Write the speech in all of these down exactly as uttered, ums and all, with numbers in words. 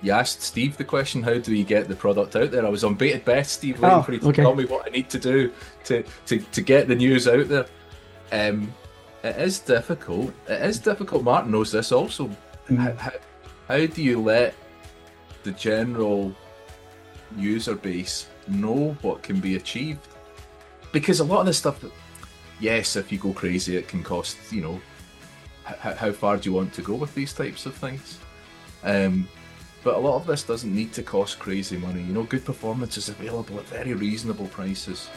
you asked Steve the question, how do we get the product out there? I was on bated breath, Steve, waiting Oh, for you to tell okay. me what I need to do to to, to get the news out there. Um, it is difficult. It is difficult. Martin knows this also. How, Mm. how, how do you let the general user base know what can be achieved? Because a lot of this stuff, yes, if you go crazy, it can cost, you know, how, how far do you want to go with these types of things? Um, but a lot of this doesn't need to cost crazy money. You know, good performance is available at very reasonable prices.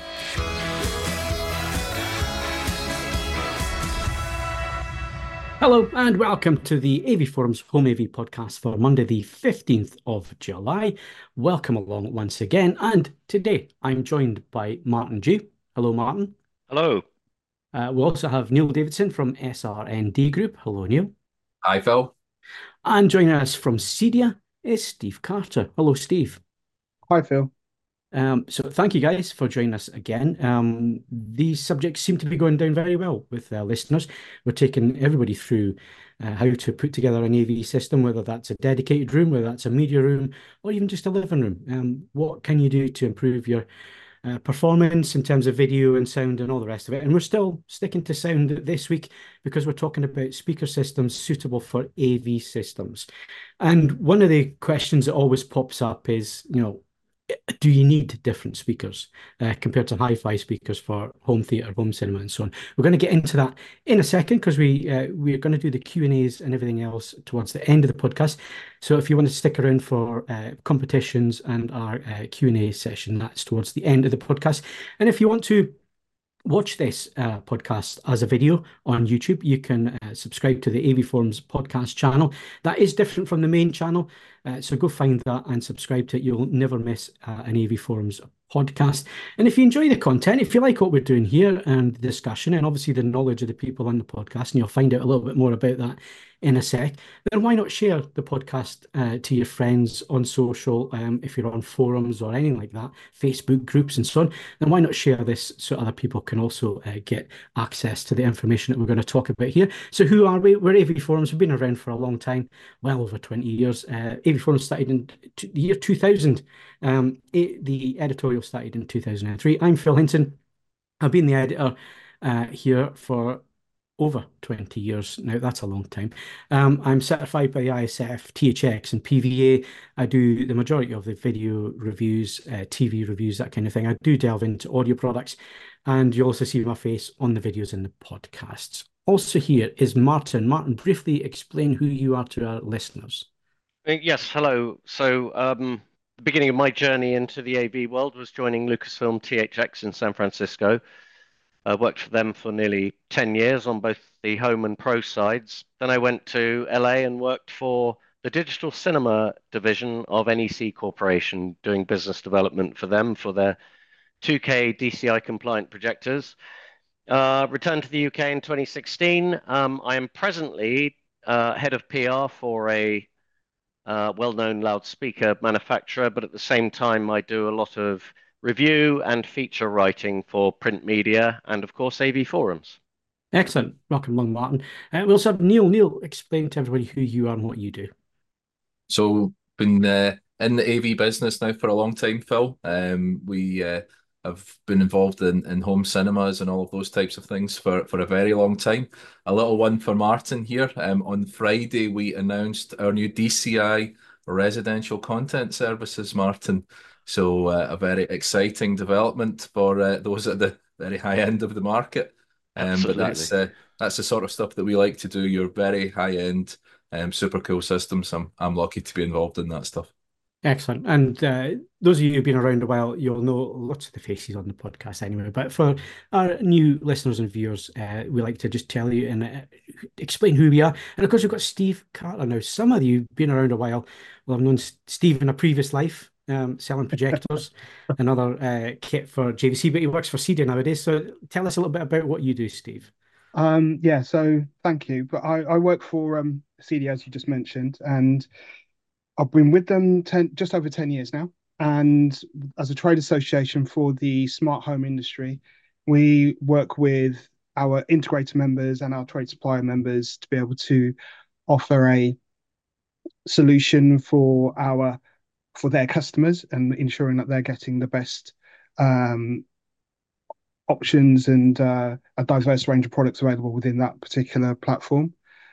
Hello and welcome to the A V Forums Home A V podcast for Monday, the fifteenth of July. Welcome along once again. And today I'm joined by Martin G. Hello, Martin. Hello. Uh, we also have Neil Davidson from S R N D Group. Hello, Neil. Hi, Phil. And joining us from Cedia is Steve Carter. Hello, Steve. Hi, Phil. Um, so thank you guys for joining us again. Um, these subjects seem to be going down very well with our listeners. We're taking everybody through uh, how to put together an A V system, whether that's a dedicated room, whether that's a media room, or even just a living room. Um, what can you do to improve your uh, performance in terms of video and sound and all the rest of it? And we're still sticking to sound this week because we're talking about speaker systems suitable for A V systems. And one of the questions that always pops up is, you know, do you need different speakers uh, compared to hi-fi speakers for home theatre, home cinema, and so on? We're going to get into that in a second because we uh, we're going to do the Q and A's and everything else towards the end of the podcast. So if you want to stick around for uh, competitions and our uh, Q and A session, that's towards the end of the podcast. And if you want to watch this uh, podcast as a video on YouTube, you can uh, subscribe to the A V Forums podcast channel. That is different from the main channel. Uh, so go find that and subscribe to it. You'll never miss uh, an A V Forums podcast. And if you enjoy the content, if you like what we're doing here and the discussion, and obviously the knowledge of the people on the podcast, and you'll find out a little bit more about that in a sec, then why not share the podcast uh, to your friends on social, um, if you're on forums or anything like that, Facebook groups and so on, then why not share this so other people can also uh, get access to the information that we're going to talk about here. So who are we? We're A V Forums. We've been around for a long time, well over twenty years. Uh, A V Forums started in t- the year two thousand. Um, it, the editorial started in two thousand three. I'm Phil Hinton. I've been the editor uh, here for over twenty years now. That's a long time. Um, I'm certified by the I S F, T H X, and P V A. I do the majority of the video reviews, uh, T V reviews, that kind of thing. I do delve into audio products, and you also see my face on the videos and the podcasts. Also here is Martin. Martin, briefly explain who you are to our listeners. Uh, Yes, hello. So, um, the beginning of my journey into the A V world was joining Lucasfilm T H X in San Francisco. I worked for them for nearly ten years on both the home and pro sides. Then I went to L A and worked for the digital cinema division of N E C Corporation, doing business development for them for their two K D C I compliant projectors. Uh, returned to the U K in twenty sixteen. Um, I am presently uh, head of P R for a uh, well-known loudspeaker manufacturer, but at the same time, I do a lot of review and feature writing for print media and, of course, A V Forums. Excellent. Welcome along, Martin. Uh, we also have Neil. Neil, explain to everybody who you are and what you do. So, been uh, in the A V business now for a long time, Phil. Um, we uh, have been involved in, in home cinemas and all of those types of things for, for a very long time. A little one for Martin here. Um, on Friday, we announced our new D C I residential content services, Martin. So, uh, a very exciting development for uh, those at the very high end of the market. Um, but that's Absolutely. uh, that's the sort of stuff that we like to do. Your very high end, um, super cool systems. I'm I'm lucky to be involved in that stuff. Excellent. And uh, those of you who've been around a while, you'll know lots of the faces on the podcast anyway. But for our new listeners and viewers, uh, we like to just tell you and uh, explain who we are. And of course, we've got Steve Carter now. Some of you have been around a while. Well, I've known S- Steve in a previous life, um, selling projectors and other uh, kit for J V C, but he works for Cedia nowadays. So tell us a little bit about what you do, Steve. Um, yeah, so thank you. But I, I work for um, C D, as you just mentioned, and I've been with them ten, just over ten years now. And as a trade association for the smart home industry, we work with our integrator members and our trade supplier members to be able to offer a solution for our for their customers and ensuring that they're getting the best um, options and uh, a diverse range of products available within that particular platform.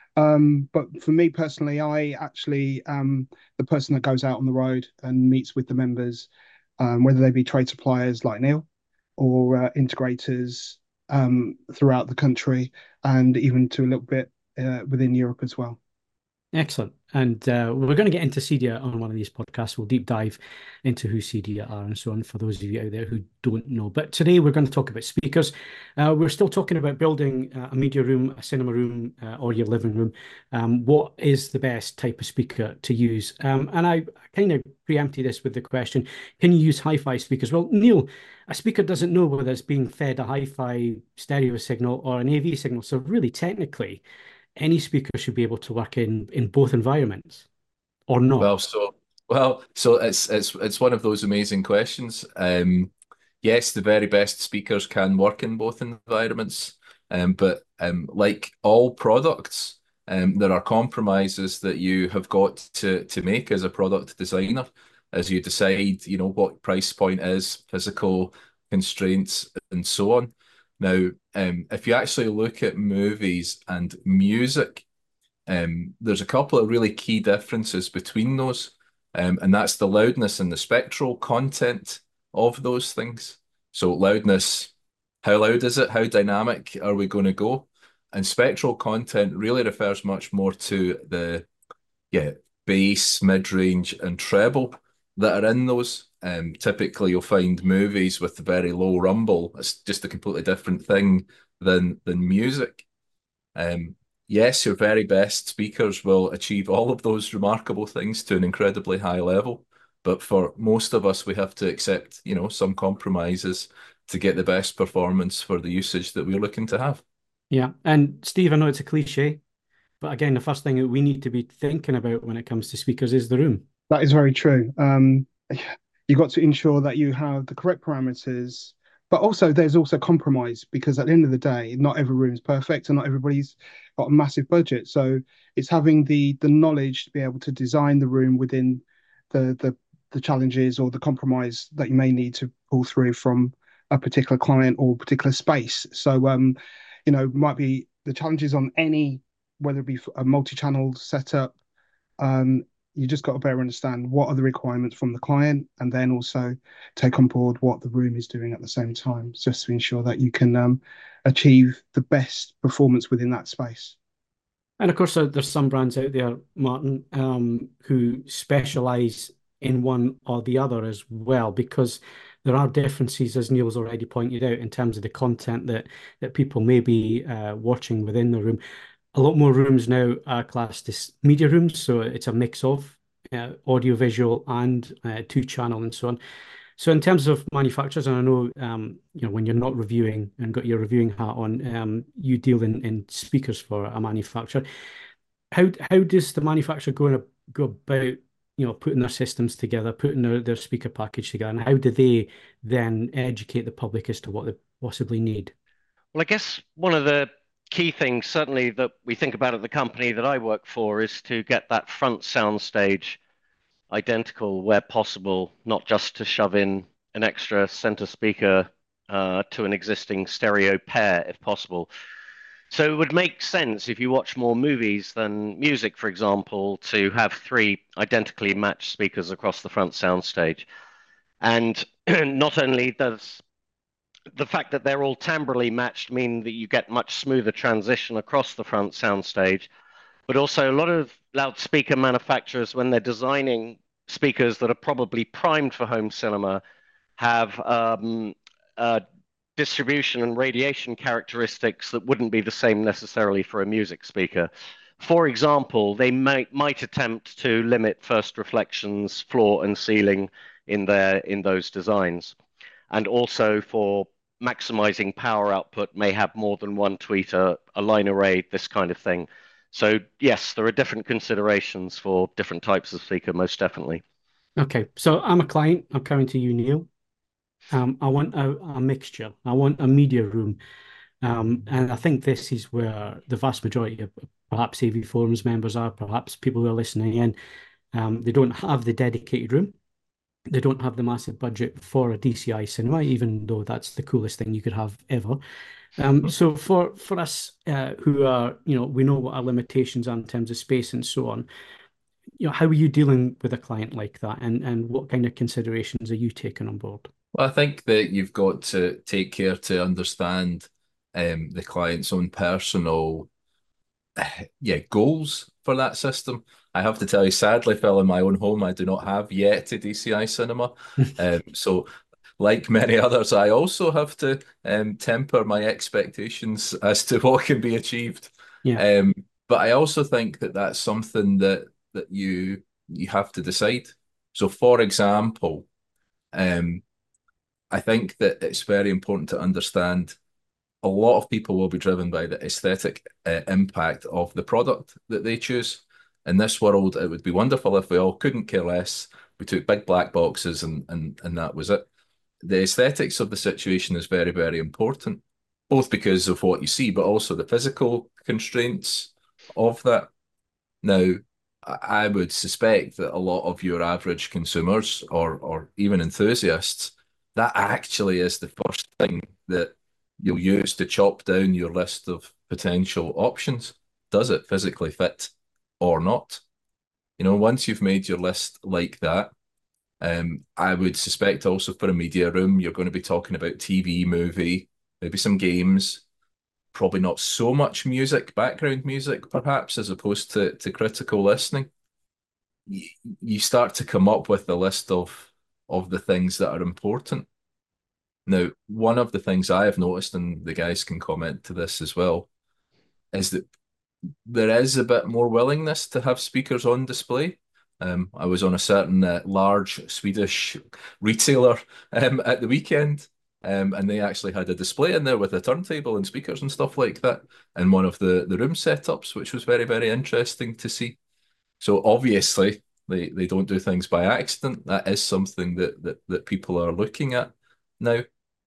Um, but for me personally, I actually am the person that goes out on the road and meets with the members, um, whether they be trade suppliers like Neil or uh, integrators um, throughout the country and even to a little bit uh, within Europe as well. Excellent. And uh, we're going to get into Cedia on one of these podcasts. We'll deep dive into who Cedia are and so on for those of you out there who don't know. But today we're going to talk about speakers. Uh, we're still talking about building uh, a media room, a cinema room, uh, or your living room. Um, what is the best type of speaker to use? Um, and I kind of preempted this with the question, can you use hi-fi speakers? Well, Neil, a speaker doesn't know whether it's being fed a hi-fi stereo signal or an A V signal. So really, technically, any speaker should be able to work in in both environments or not. Well, so well, so it's it's it's one of those amazing questions. Um, yes, the very best speakers can work in both environments, um, but um, like all products, um, there are compromises that you have got to to make as a product designer as you decide, you know, what price point is, physical constraints, and so on. Now, um, if you actually look at movies and music, um, there's a couple of really key differences between those, um, and that's the loudness and the spectral content of those things. So loudness, how loud is it? How dynamic are we going to go? And spectral content really refers much more to the yeah bass, mid-range, and treble that are in those. Um, typically, you'll find movies with very low rumble. It's just a completely different thing than than music. Um, yes, your very best speakers will achieve all of those remarkable things to an incredibly high level. But for most of us, we have to accept, you know, some compromises to get the best performance for the usage that we're looking to have. Yeah. And Steve, I know it's a cliche, but again, the first thing that we need to be thinking about when it comes to speakers is the room. That is very true. Um, you've got to ensure that you have the correct parameters, but also there's also compromise because at the end of the day, not every room is perfect and not everybody's got a massive budget. So it's having the the knowledge to be able to design the room within the the the challenges or the compromise that you may need to pull through from a particular client or particular space. So um, you know, might be the challenges on any, whether it be a multi-channel setup, um, you just got to better understand what are the requirements from the client and then also take on board what the room is doing at the same time, just to ensure that you can um, achieve the best performance within that space. And of course, uh, there's some brands out there, Martin, um, who specialize in one or the other as well, because there are differences, as Neil's already pointed out, in terms of the content that that people may be uh, watching within the room. A lot more rooms now are classed as media rooms, so it's a mix of uh, audio, visual, and uh, two-channel and so on. So in terms of manufacturers, and I know um, you know when you're not reviewing and got your reviewing hat on, um, you deal in, in speakers for a manufacturer. How how does the manufacturer go go about you know putting their systems together, putting their, their speaker package together, and how do they then educate the public as to what they possibly need? Well, I guess one of the key things, certainly that we think about at the company that I work for, is to get that front soundstage identical where possible, not just to shove in an extra center speaker uh, to an existing stereo pair if possible. So it would make sense if you watch more movies than music, for example, to have three identically matched speakers across the front soundstage. And not only does the fact that they're all timbrally matched mean that you get much smoother transition across the front soundstage, but also a lot of loudspeaker manufacturers, when they're designing speakers that are probably primed for home cinema, have um, uh, distribution and radiation characteristics that wouldn't be the same necessarily for a music speaker. For example, they might, might attempt to limit first reflections, floor and ceiling in their in those designs. And also for maximizing power output, may have more than one tweeter, a line array, this kind of thing. So yes, there are different considerations for different types of speaker, most definitely. Okay, so I'm a client. I'm coming to you, Neil. Um, I want a, a mixture. I want a media room. Um, and I think this is where the vast majority of perhaps A V Forums members are, perhaps people who are listening in. Um, they don't have the dedicated room. They don't have the massive budget for a D C I cinema, even though that's the coolest thing you could have ever. Um, so for for us uh, who are, you know, we know what our limitations are in terms of space and so on. You know, how are you dealing with a client like that, and and what kind of considerations are you taking on board? Well, I think that you've got to take care to understand um, the client's own personal yeah, goals for that system. I have to tell you, sadly, Phil, in my own home, I do not have yet a D C I cinema. Um, so, like many others, I also have to um, temper my expectations as to what can be achieved. Yeah. Um, but I also think that that's something that that you you have to decide. So, for example, um, I think that it's very important to understand a lot of people will be driven by the aesthetic uh, impact of the product that they choose. In this world, it would be wonderful if we all couldn't care less. We took big black boxes and and and that was it. The aesthetics of the situation is very, very important, both because of what you see, but also the physical constraints of that. Now, I I would suspect that a lot of your average consumers or or even enthusiasts, that actually is the first thing that you'll use to chop down your list of potential options. Does it physically fit or not? You know, once you've made your list like that, um, I would suspect also for a media room, you're going to be talking about T V, movie, maybe some games, probably not so much music, background music, perhaps, as opposed to, to critical listening. You, you start to come up with a list of of the things that are important. Now, one of the things I have noticed, and the guys can comment to this as well, is that there is a bit more willingness to have speakers on display. Um, I was on a certain uh, large Swedish retailer um, at the weekend, um, and they actually had a display in there with a turntable and speakers and stuff like that in one of the, the room setups, which was very, very interesting to see. So obviously, they, they don't do things by accident. That is something that, that, that people are looking at now.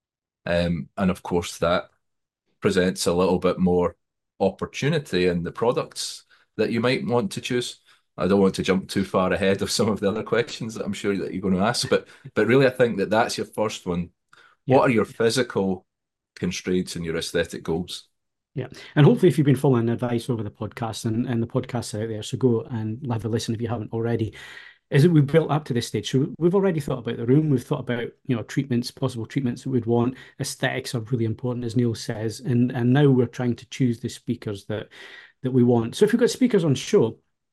Um, and of course, that presents a little bit more opportunity in the products that you might want to choose. I don't want to jump too far ahead of some of the other questions that I'm sure that you're going to ask, but but really, I think that that's your first one. Yeah. What are your physical constraints and your aesthetic goals? Yeah. And hopefully, if you've been following advice over the podcast, and, and the podcasts are out there, so go and have a listen if you haven't already, is that we've built up to this stage. So we've already thought about the room. We've thought about, you know, treatments, possible treatments that we'd want. Aesthetics are really important, as Neil says. And and now we're trying to choose the speakers that that we want. So if we've got speakers on show,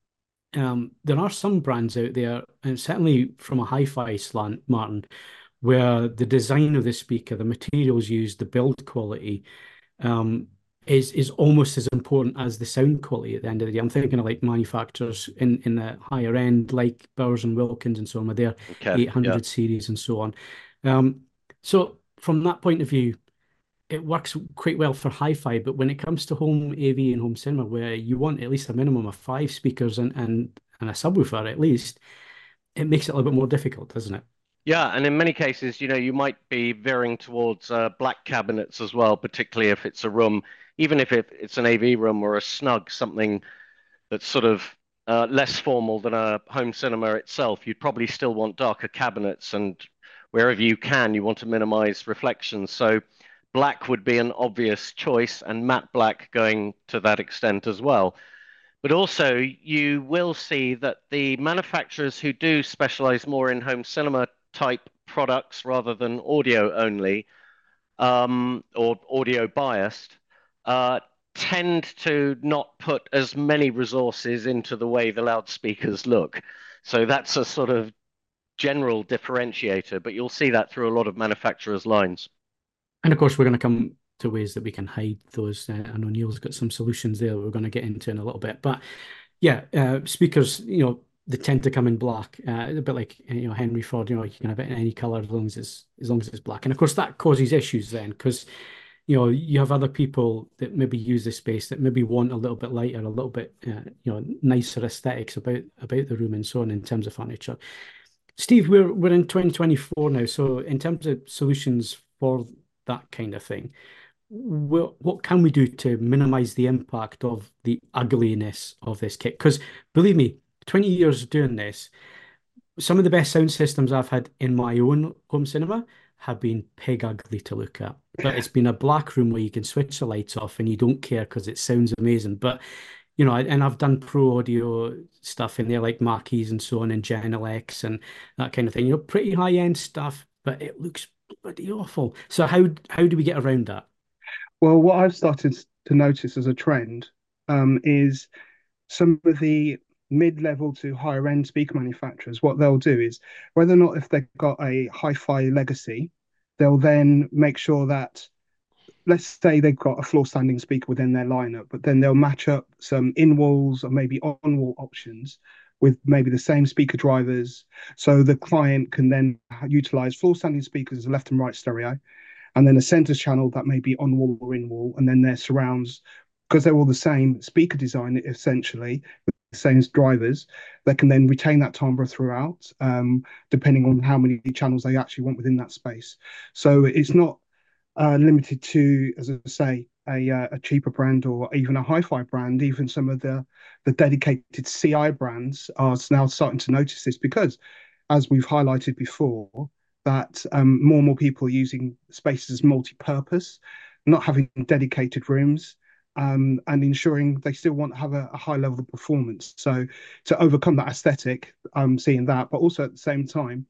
um, there are some brands out there, and certainly from a hi-fi slant, Martin, where the design of the speaker, the materials used, the build quality, um, is is almost as important as the sound quality at the end of the day. I'm thinking of like manufacturers in, in the higher end, like Bowers and Wilkins and so on, with their Okay, eight hundred yeah. series and so on. Um, so from that point of view, it works quite well for hi-fi, but when it comes to home A V and home cinema, where you want at least a minimum of five speakers and, and, and a subwoofer at least, it makes it a little bit more difficult, doesn't it? Yeah, and in many cases, you know, you might be veering towards uh, black cabinets as well, particularly if it's a room, even if it, it's an A V room or a snug, something that's sort of uh, less formal than a home cinema itself. You'd probably still want darker cabinets, and wherever you can, you want to minimize reflections. So black would be an obvious choice, and matte black going to that extent as well. But also, you will see that the manufacturers who do specialize more in home cinema type products rather than audio only, um, or audio biased, uh, tend to not put as many resources into the way the loudspeakers look. So that's a sort of general differentiator, but you'll see that through a lot of manufacturers' lines. And of course, we're going to come to ways that we can hide those. Uh, I know Neil's got some solutions there that we're going to get into in a little bit. But yeah, uh, speakers, you know, they tend to come in black, uh, a bit like, you know, Henry Ford, you know, you can have it in any color as long as it's, as long as it's black. And of course, that causes issues then, because, you know, you have other people that maybe use the space that maybe want a little bit lighter, a little bit, uh, you know, nicer aesthetics about about the room and so on in terms of furniture. Steve, we're we're in twenty twenty-four now, so in terms of solutions for that kind of thing, what, what can we do to minimize the impact of the ugliness of this kit? Because believe me, twenty years of doing this, some of the best sound systems I've had in my own home cinema have been pig ugly to look at. But it's been a black room where you can switch the lights off and you don't care because it sounds amazing. But you know, and I've done pro audio stuff in there like Marquees and so on and Genelecs and that kind of thing. You know, pretty high end stuff, but it looks bloody awful. So how how do we get around that? Well, what I've started to notice as a trend um, is some of the mid-level to higher end speaker manufacturers, what they'll do is whether or not if they've got a hi-fi legacy, they'll then make sure that, let's say they've got a floor standing speaker within their lineup, but then they'll match up some in walls or maybe on wall options with maybe the same speaker drivers. So the client can then utilize floor standing speakers as a left and right stereo, and then a center channel that may be on wall or in wall, and then their surrounds, because they're all the same speaker design essentially, the same drivers, they can then retain that timbre throughout, um, depending on how many channels they actually want within that space. So it's not uh, limited to, as I say, a, uh, a cheaper brand or even a hi-fi brand. Even some of the the dedicated C I brands are now starting to notice this because, as we've highlighted before, that um, more and more people are using spaces as multi-purpose, not having dedicated rooms, um, and ensuring they still want to have a, a high level of performance. So to overcome that aesthetic, I'm seeing that, but also at the same time,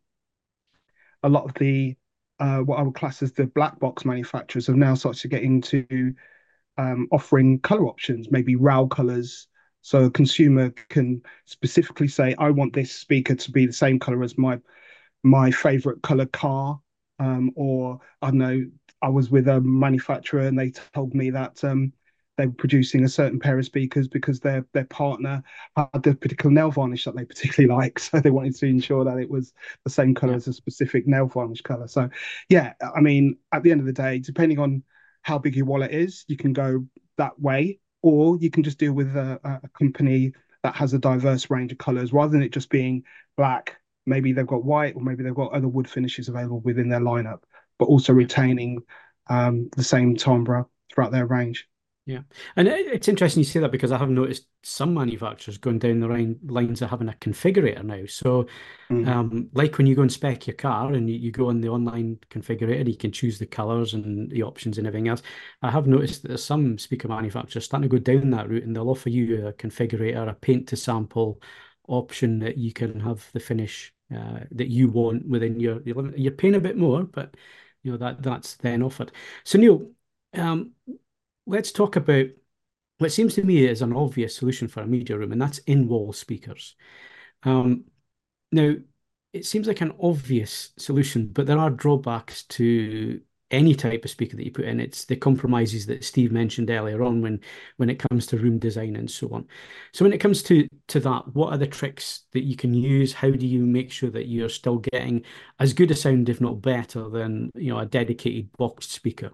a lot of the uh, what I would class as the black box manufacturers have now started to get into um, offering color options, maybe R A W colors. So a consumer can specifically say, I want this speaker to be the same color as my my favorite color car. Um, or I don't know, I was with a manufacturer and they told me that um, they were producing a certain pair of speakers because their their partner had the particular nail varnish that they particularly like. So they wanted to ensure that it was the same color Yeah. as a specific nail varnish color. So yeah, I mean, at the end of the day, depending on how big your wallet is, you can go that way, or you can just deal with a, a company that has a diverse range of colors rather than it just being black. Maybe they've got white, or maybe they've got other wood finishes available within their lineup, but also Yeah. retaining um, the same timbre throughout their range. Yeah. And it, it's interesting you say that because I have noticed some manufacturers going down the line, lines of having a configurator now. So, Mm. um, like when you go and spec your car and you, you go on the online configurator, you can choose the colors and the options and everything else. I have noticed that there's some speaker manufacturers starting to go down that route and they'll offer you a configurator, a paint to sample option that you can have the finish uh, that you want within your, your limit. You're paying a bit more, but you know that that's then offered. So Neil, um, let's talk about what seems to me is an obvious solution for a media room, and that's in-wall speakers. Um, now, it seems like an obvious solution, but there are drawbacks to any type of speaker that you put in. It's the compromises that Steve mentioned earlier on when when it comes to room design and so on. So when it comes to to that, what are the tricks that you can use? How do you make sure that you're still getting as good a sound, if not better, than you know a dedicated boxed speaker?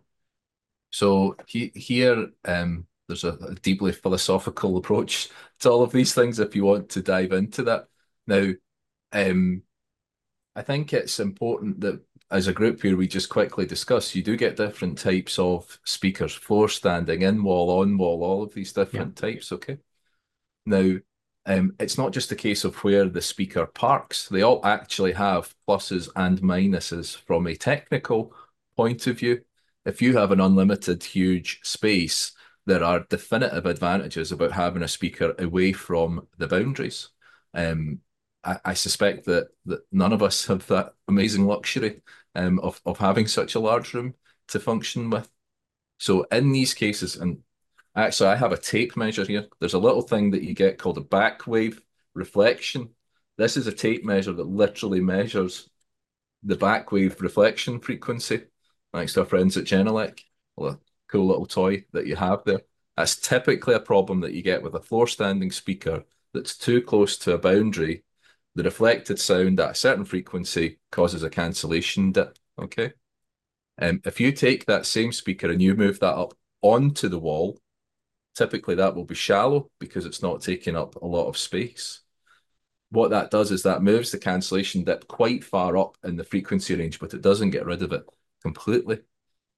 So he, here, um, there's a, a deeply philosophical approach to all of these things if you want to dive into that. Now, um, I think it's important that as a group here, we just quickly discuss, you do get different types of speakers, floor standing, in wall, on wall, all of these different Yeah. types, okay? Now, um, it's not just a case of where the speaker parks. They all actually have pluses and minuses from a technical point of view. If you have an unlimited huge space, there are definitive advantages about having a speaker away from the boundaries. Um, I, I suspect that that none of us have that amazing luxury um, of of having such a large room to function with. So in these cases, and actually, I have a tape measure here. There's a little thing that you get called a back wave reflection. This is a tape measure that literally measures the back wave reflection frequency. Thanks to our friends at Genelec. Well, a cool little toy that you have there. That's typically a problem that you get with a floor standing speaker that's too close to a boundary. The reflected sound at a certain frequency causes a cancellation dip. Okay. Um, if you take that same speaker and you move that up onto the wall, typically that will be shallow because it's not taking up a lot of space. What that does is that moves the cancellation dip quite far up in the frequency range, but it doesn't get rid of it completely.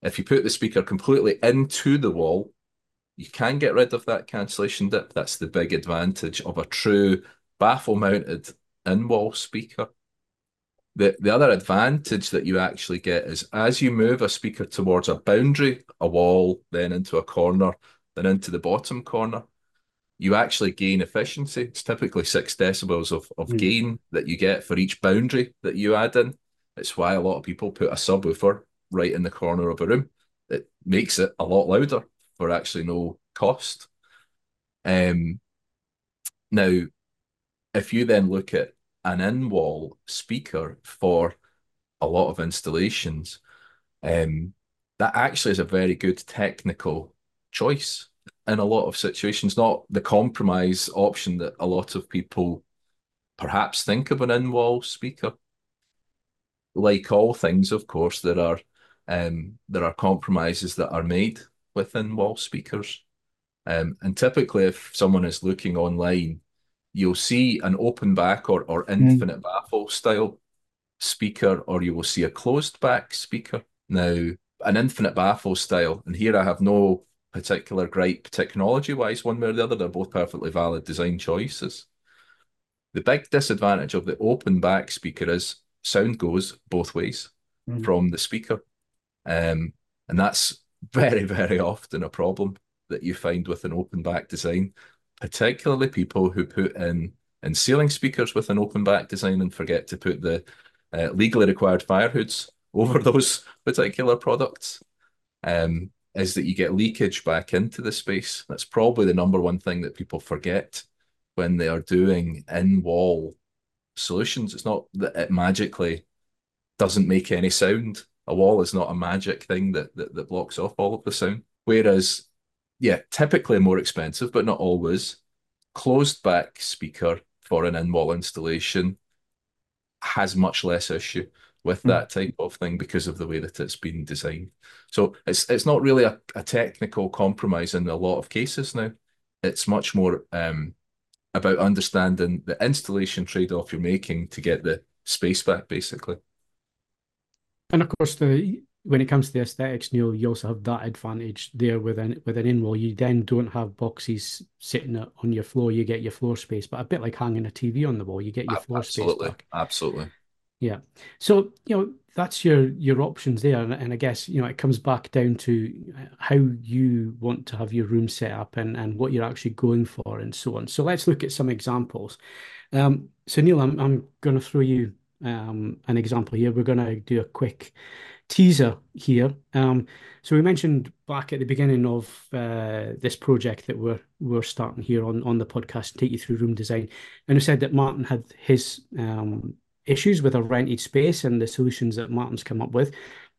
If you put the speaker completely into the wall, you can get rid of that cancellation dip. That's the big advantage of a true baffle-mounted in-wall speaker. The, the other advantage that you actually get is as you move a speaker towards a boundary, a wall, then into a corner, then into the bottom corner, you actually gain efficiency. It's typically six decibels of, of Mm. gain that you get for each boundary that you add in. It's why a lot of people put a subwoofer right in the corner of a room. It makes it a lot louder for actually no cost. Um, now, if you then look at an in-wall speaker for a lot of installations, um, that actually is a very good technical choice in a lot of situations, not the compromise option that a lot of people perhaps think of an in-wall speaker. Like all things, of course, there are um, there are compromises that are made with in-wall speakers. Um, and typically, if someone is looking online, you'll see an open back or, or Mm. infinite baffle style speaker, or you will see a closed back speaker. Now, an infinite baffle style, and here I have no particular gripe technology-wise, one way or the other, they're both perfectly valid design choices. The big disadvantage of the open back speaker is sound goes both ways Mm. from the speaker. Um, and that's very, very often a problem that you find with an open back design, particularly people who put in, in ceiling speakers with an open back design and forget to put the uh, legally required fire hoods over those particular products, um, is that you get leakage back into the space. That's probably the number one thing that people forget when they are doing in-wall solutions. It's not that it magically doesn't make any sound. A wall is not a magic thing that, that, that blocks off all of the sound. Whereas, yeah, typically more expensive, but not always, closed back speaker for an in-wall installation has much less issue with Mm. that type of thing because of the way that it's been designed. So it's it's not really a, a technical compromise in a lot of cases now. It's much more um, about understanding the installation trade-off you're making to get the space back, basically. And of course, the when it comes to the aesthetics, Neil, you also have that advantage there with an with an in-wall. You then don't have boxes sitting on your floor. You get your floor space, but a bit like hanging a T V on the wall, you get your floor space Absolutely, back. absolutely. Yeah. So, you know, that's your your options there. And, and I guess, you know, it comes back down to how you want to have your room set up and, and what you're actually going for and so on. So let's look at some examples. Um, so Neil, I'm I'm going to throw you um, an example here. We're going to do a quick teaser here. Um, so we mentioned back at the beginning of uh, this project that we're we're starting here on on the podcast, take you through room design, and we said that Martin had his um, issues with a rented space and the solutions that Martin's come up with.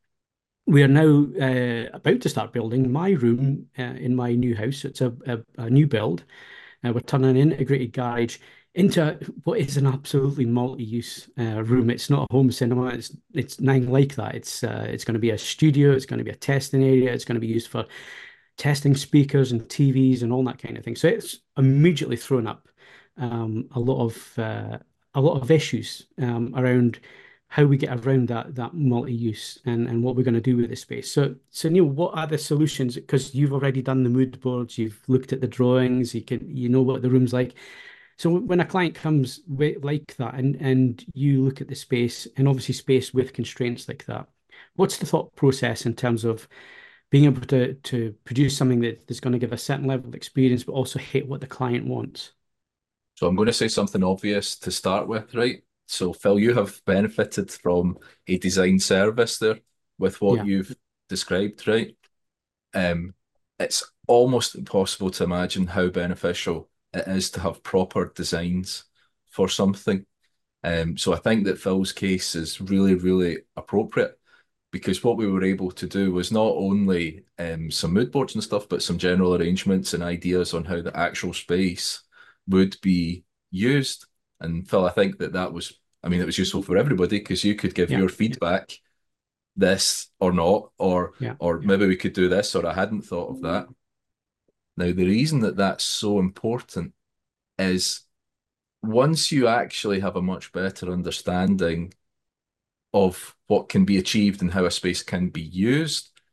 We are now uh, about to start building my room uh, in my new house. It's a, a, a new build. Uh, we're turning an integrated garage into what is an absolutely multi-use uh, room. It's not a home cinema. It's it's nothing like that. It's uh, it's going to be a studio. It's going to be a testing area. It's going to be used for testing speakers and T Vs and all that kind of thing. So it's immediately thrown up um, a lot of uh, a lot of issues um, around how we get around that that multi-use and, and what we're going to do with the space. So so Neil, what are the solutions? Because you've already done the mood boards, you've looked at the drawings, you can you know what the room's like. So when a client comes with, like that and and you look at the space and obviously space with constraints like that, what's the thought process in terms of being able to to produce something that is going to give a certain level of experience but also hit what the client wants? So I'm going to say something obvious to start with, right? So Phil, you have benefited from a design service there with what Yeah. you've described, right? Um, it's almost impossible to imagine how beneficial it is to have proper designs for something. Um, so I think that Phil's case is really, really appropriate because what we were able to do was not only um, some mood boards and stuff, but some general arrangements and ideas on how the actual space would be used. And Phil, I think that that was, I mean, it was useful for everybody because you could give Yeah. your feedback, this or not, or Yeah. or maybe we could do this, or I hadn't thought of that. Now, the reason that that's so important is once you actually have a much better understanding of what can be achieved and how a space can be used,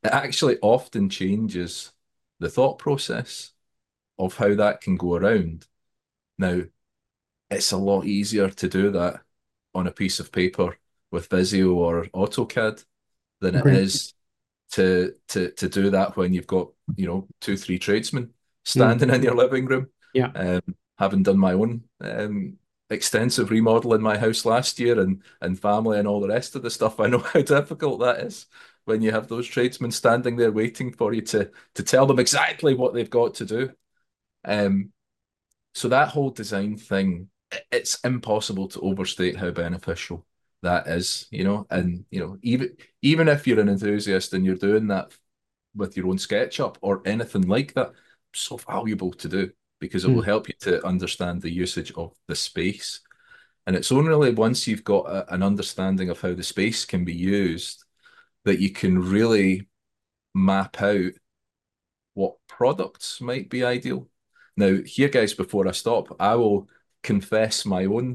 it actually often changes the thought process of how that can go around. Now, it's a lot easier to do that on a piece of paper with Visio or AutoCAD than it Agreed. is to to to do that when you've got, you know, two, three tradesmen Mm. standing in your living room. Yeah. Um, having done my own um, extensive remodel in my house last year and and family and all the rest of the stuff, I know how difficult that is when you have those tradesmen standing there waiting for you to to tell them exactly what they've got to do. Um, so that whole design thing, it's impossible to overstate how beneficial that is, you know. And you know, even even if you're an enthusiast and you're doing that with your own SketchUp or anything like that, so valuable to do because it will Mm. help you to understand the usage of the space. And it's only once you've got a, an understanding of how the space can be used that you can really map out what products might be ideal. Now, here, guys, before I stop, I will confess my own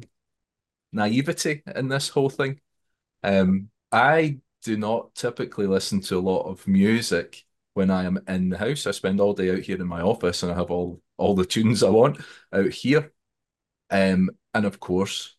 naivety in this whole thing. Um, I do not typically listen to a lot of music when I am in the house. I spend all day out here in my office and I have all all the tunes I want out here. Um, and of course,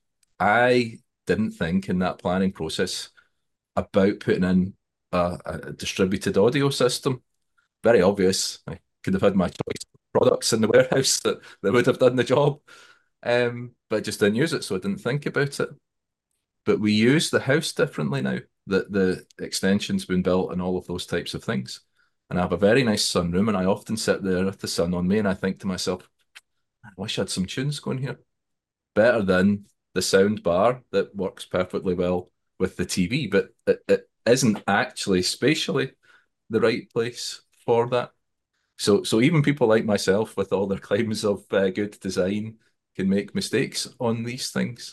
I didn't think in that planning process about putting in a, a distributed audio system. Very obvious. I could have had my choice of products in the warehouse that, that would have done the job. Um, but I just didn't use it, so I didn't think about it. But we use the house differently now that the extension's been built and all of those types of things. And I have a very nice sunroom, and I often sit there with the sun on me, and I think to myself, I wish I had some tunes going here. Better than the sound bar that works perfectly well with the T V, but it, it isn't actually spatially the right place for that. So, so even people like myself, with all their claims of uh, good design, can make mistakes on these things.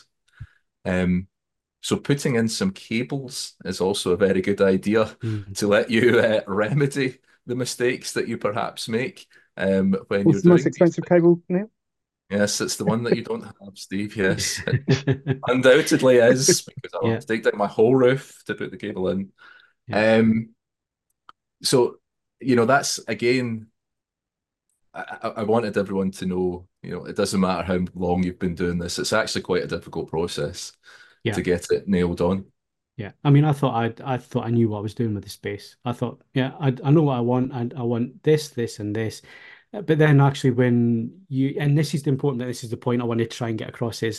Um, so putting in some cables is also a very good idea Mm. to let you uh, remedy the mistakes that you perhaps make um, when you're What's the most doing these expensive things. cable, Neil? Yes, it's the one that you don't have, Steve. Yes, it undoubtedly is because I'll have Yeah. to take down my whole roof to put the cable in. Yeah. Um, so you know that's again. I, I wanted everyone to know, you know, it doesn't matter how long you've been doing this. It's actually quite a difficult process Yeah. to get it nailed on. Yeah, I mean, I thought I I thought I knew what I was doing with the space. I thought, yeah, I I know what I want, and I want this, this, and this. Uh, But then actually, when you and this is the important, this is the point I want to try and get across is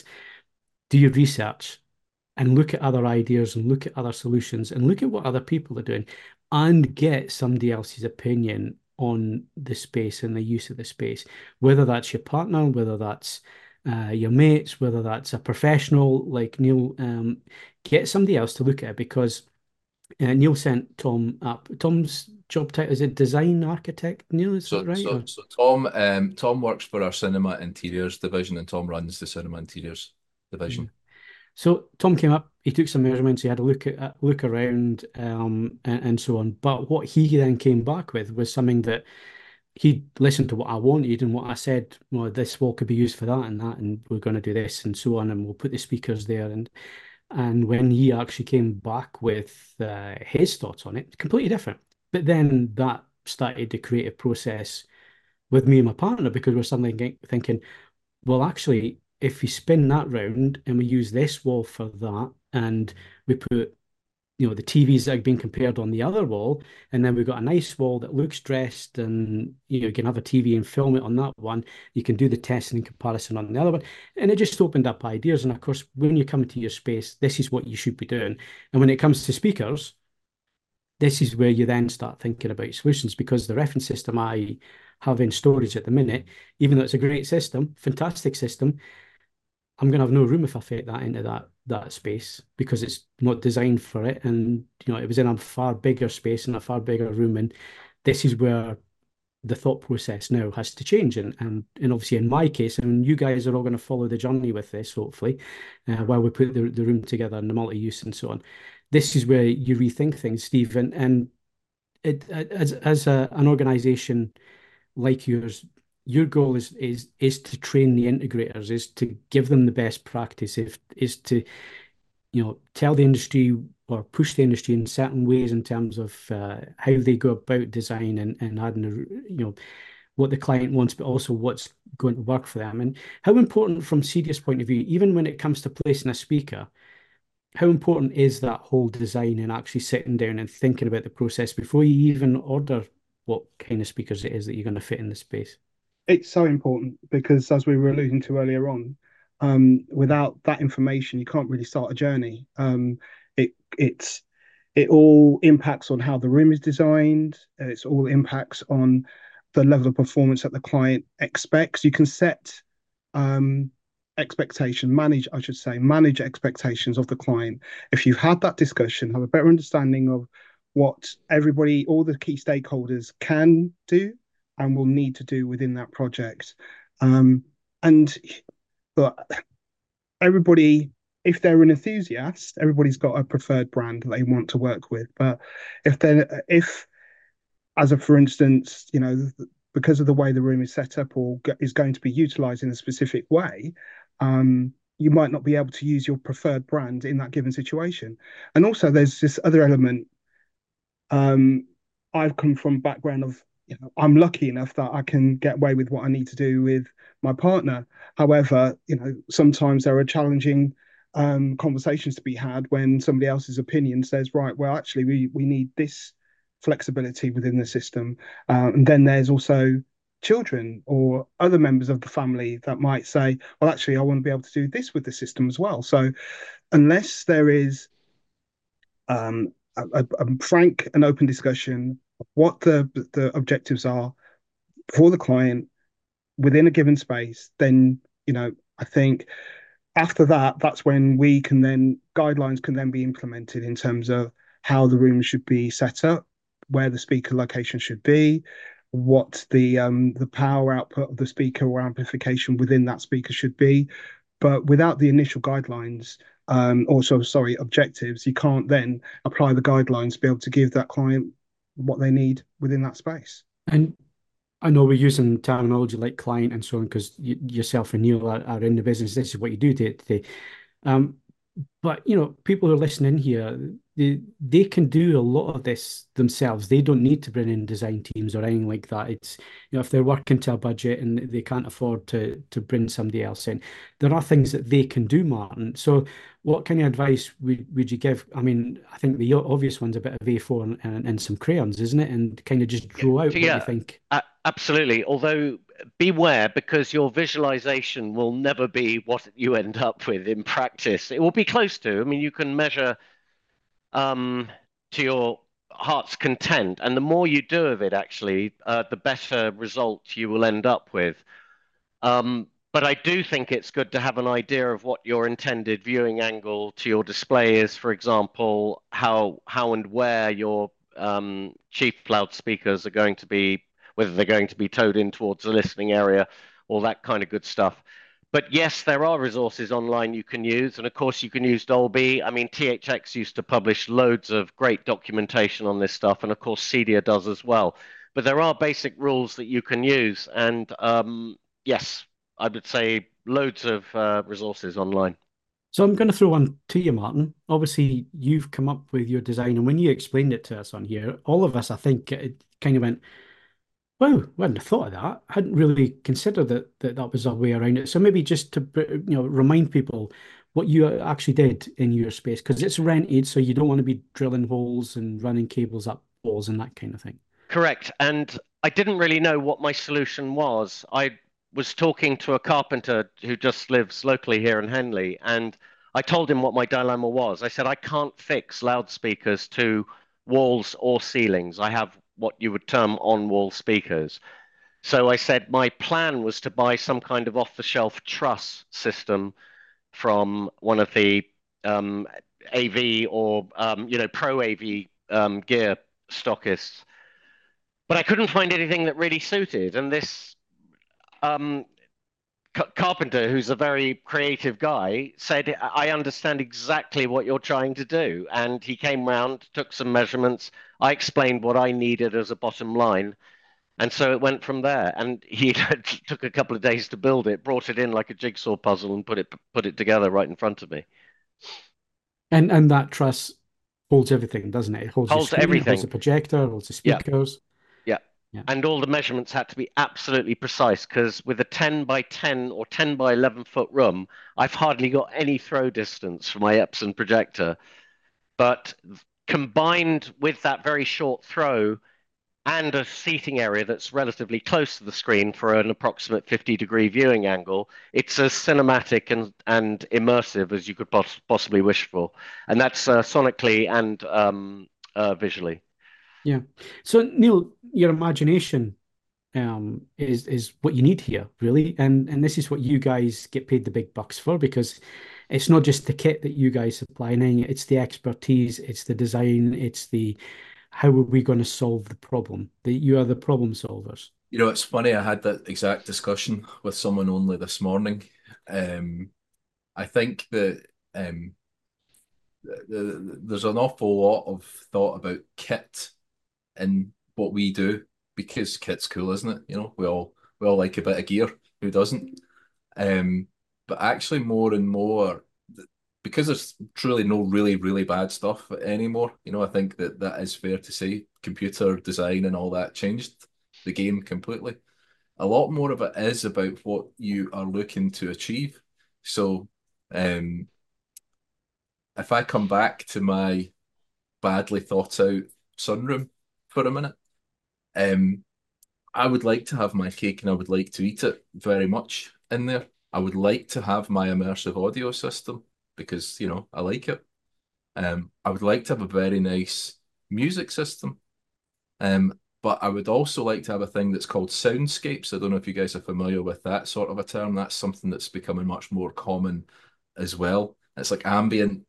do your research and look at other ideas and look at other solutions and look at what other people are doing and get somebody else's opinion on the space and the use of the space, whether that's your partner, whether that's uh, your mates, whether that's a professional like Neil, um, get somebody else to look at it because uh, Neil sent Tom up. Tom's job title is a design architect, Neil, is that So, right? so, Or- so Tom, um, Tom works for our cinema interiors division, and Tom runs the cinema interiors yeah. division. So Tom came up, he took some measurements, he had a look at a look around, um, and, and so on. But what he then came back with was something that he listened to what I wanted and what I said. Well, this wall could be used for that and that, and we're going to do this and so on, and we'll put the speakers there. And and when he actually came back with uh, his thoughts on it, completely different. But then that started the creative process with me and my partner because we're suddenly thinking, well, actually, if we spin that round and we use this wall for that, and we put, you know, the T Vs that are being compared on the other wall, and then we've got a nice wall that looks dressed, and you know, you can have a T V and film it on that one. You can do the testing and comparison on the other one, and it just opened up ideas. And of course, when you come into your space, this is what you should be doing. And when it comes to speakers, this is where you then start thinking about solutions because the reference system I have in storage at the minute, even though it's a great system, fantastic system, I'm going to have no room if I fit that into that that space because it's not designed for it. And you know, it was in a far bigger space and a far bigger room. And this is where the thought process now has to change. And and, and obviously in my case, and you guys are all going to follow the journey with this, hopefully, uh, while we put the, the room together and the multi-use and so on. This is where you rethink things, Steve. And and it, as as a, an organization like yours, your goal is is is to train the integrators, is to give them the best practice, if is to, you know, tell the industry or push the industry in certain ways in terms of uh, how they go about design and, and adding, a, you know, what the client wants, but also what's going to work for them. And how important from Cedius point of view, even when it comes to placing a speaker, how important is that whole design and actually sitting down and thinking about the process before you even order what kind of speakers it is that you're going to fit in the space? It's so important because, as we were alluding to earlier on, um, without that information, you can't really start a journey. Um, it it's it all impacts on how the room is designed. It's all impacts on the level of performance that the client expects. You can set um, expectation, manage, I should say, manage expectations of the client. If you've had that discussion, have a better understanding of what everybody, all the key stakeholders can do and will need to do within that project. Um, and but everybody, if they're an enthusiast, everybody's got a preferred brand that they want to work with. But if they're, if, as a for instance, you know, because of the way the room is set up or is going to be utilized in a specific way, um, you might not be able to use your preferred brand in that given situation. And also, there's this other element. Um, I've come from a background of, you know, I'm lucky enough that I can get away with what I need to do with my partner. However, you know, sometimes there are challenging um, conversations to be had when somebody else's opinion says, right, well, actually, we we need this flexibility within the system. Uh, and then there's also children or other members of the family that might say, well, actually, I want to be able to do this with the system as well. So unless there is um, a, a frank and open discussion of what the the objectives are for the client within a given space, then, you know, I think after that, that's when we can then guidelines can then be implemented in terms of how the room should be set up, where the speaker location should be, what the um, the power output of the speaker or amplification within that speaker should be. But without the initial guidelines, um, also, sorry, objectives, you can't then apply the guidelines to be able to give that client what they need within that space. And I know we're using terminology like client and so on because you, yourself and Neil are, are in the business. This is what you do day to day. Um, but you know, people who are listening here, they they can do a lot of this themselves. They don't need to bring in design teams or anything like that. It's, you know, if they're working to a budget and they can't afford to to bring somebody else in, there are things that they can do, Martin. So what kind of advice would, would you give? I mean, I think the obvious one's a bit of A four and, and, and some crayons, isn't it? And kind of just draw out what Yeah, you think. a- absolutely. Although beware, because your visualization will never be what you end up with in practice. It will be close to. I mean, you can measure um, to your heart's content, and the more you do of it, actually, uh, the better result you will end up with. Um, but I do think it's good to have an idea of what your intended viewing angle to your display is. For example, how how and where your um, chief loudspeakers are going to be, whether they're going to be towed in towards the listening area, all that kind of good stuff. But yes, there are resources online you can use, and of course you can use Dolby. I mean, T H X used to publish loads of great documentation on this stuff, and of course Cedia does as well. But there are basic rules that you can use, and um, yes, I would say loads of uh, resources online. So I'm going to throw one to you, Martin. Obviously, you've come up with your design, and when you explained it to us on here, all of us, I think, it kind of went, wow, I hadn't thought of that. I hadn't really considered that that, that was a way around it. So maybe just to, you know, remind people what you actually did in your space, because it's rented, so you don't want to be drilling holes and running cables up walls and that kind of thing. Correct. And I didn't really know what my solution was. I was talking to a carpenter who just lives locally here in Henley, and I told him what my dilemma was. I said, I can't fix loudspeakers to walls or ceilings. I have what you would term on-wall speakers. So I said my plan was to buy some kind of off-the-shelf truss system from one of the um, A V or um, you know pro A V um, gear stockists, but I couldn't find anything that really suited. And this um, carpenter, who's a very creative guy, said, I understand exactly what you're trying to do. And he came round, took some measurements. I explained what I needed as a bottom line. And so it went from there. And he took a couple of days to build it, brought it in like a jigsaw puzzle and put it put it together right in front of me. And and that truss holds everything, doesn't it? It holds the Holds screen, it holds everything. the projector, it holds the Yeah, speakers. yeah. Yeah. And all the measurements had to be absolutely precise because with a ten by ten or ten by eleven foot room, I've hardly got any throw distance for my Epson projector. But combined with that very short throw and a seating area that's relatively close to the screen for an approximate fifty degree viewing angle, it's as cinematic and, and immersive as you could poss possibly wish for. And that's uh, sonically and um, uh, visually. Yeah. So Neil, your imagination um, is is what you need here, really, and and this is what you guys get paid the big bucks for because it's not just the kit that you guys supply, and it's the expertise, it's the design, it's the how are we going to solve the problem? That you are the problem solvers. You know, it's funny, I had that exact discussion with someone only this morning. Um, I think that um, the, the, there's an awful lot of thought about kit in what we do because kit's cool, isn't it? You know, we all we all like a bit of gear. Who doesn't? Um, but actually, more and more, because there's truly no really really bad stuff anymore. You know, I think that that is fair to say. Computer design and all that changed the game completely. A lot more of it is about what you are looking to achieve. So, um, if I come back to my badly thought out sunroom for a minute, um, I would like to have my cake and I would like to eat it very much in there. I would like to have my immersive audio system because, you know, I like it. Um, I would like to have a very nice music system. Um, but I would also like to have a thing that's called soundscapes. I don't know if you guys are familiar with that sort of a term. That's something that's becoming much more common as well. It's like ambient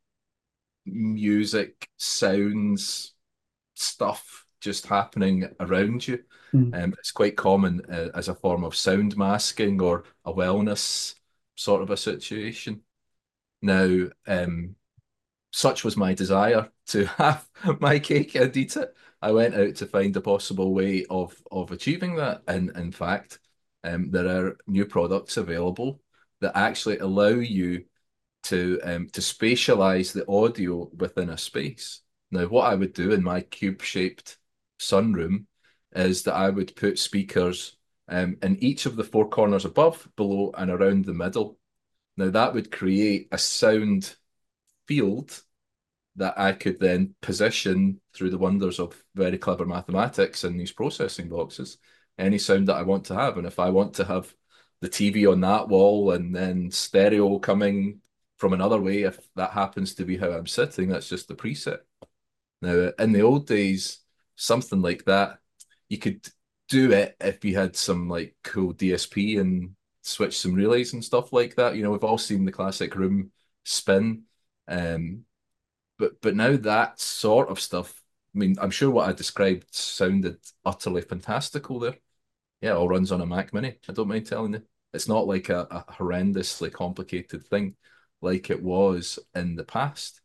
music, sounds, stuff just happening around you. Mm. Um, it's quite common uh, as a form of sound masking or a wellness sort of a situation. Now, um, such was my desire to have my cake and eat it. I went out to find a possible way of of achieving that, and in fact, um, there are new products available that actually allow you to um, to spatialize the audio within a space. Now, what I would do in my cube-shaped sunroom is that I would put speakers um, in each of the four corners above, below, and around the middle. Now, that would create a sound field that I could then position through the wonders of very clever mathematics and these processing boxes, any sound that I want to have. And if I want to have the T V on that wall and then stereo coming from another way, if that happens to be how I'm sitting, that's just the preset. Now, in the old days, something like that, you could do it if you had some like cool D S P and switch some relays and stuff like that. You know, we've all seen the classic room spin. Um, but but now that sort of stuff, I mean, I'm sure what I described sounded utterly fantastical there. Yeah, it all runs on a Mac Mini. I don't mind telling you. It's not like a, a horrendously complicated thing like it was in the past.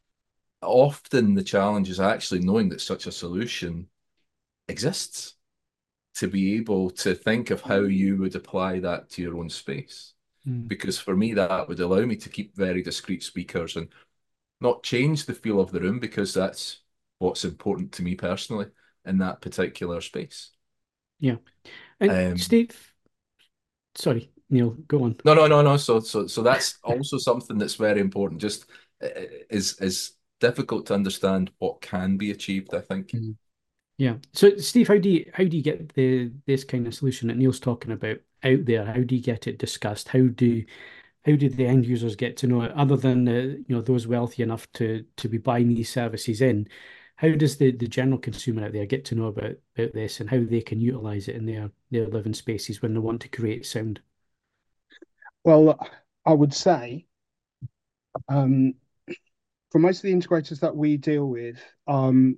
Often the challenge is actually knowing that such a solution exists to be able to think of how you would apply that to your own space. Mm. Because for me, that would allow me to keep very discrete speakers and not change the feel of the room because that's what's important to me personally in that particular space. Yeah. And Um, Steve, sorry, Neil, go on. no, no, no, no. So, so, so that's also something that's very important. Just uh, is is difficult to understand what can be achieved, I think. Mm. Yeah. So Steve, how do you how do you get the this kind of solution that Neil's talking about out there? How do you get it discussed? How do how do the end users get to know it, other than uh, you know those wealthy enough to to be buying these services in? How does the, the general consumer out there get to know about, about this and how they can utilize it in their their living spaces when they want to create sound? Well, I would say um, for most of the integrators that we deal with, um,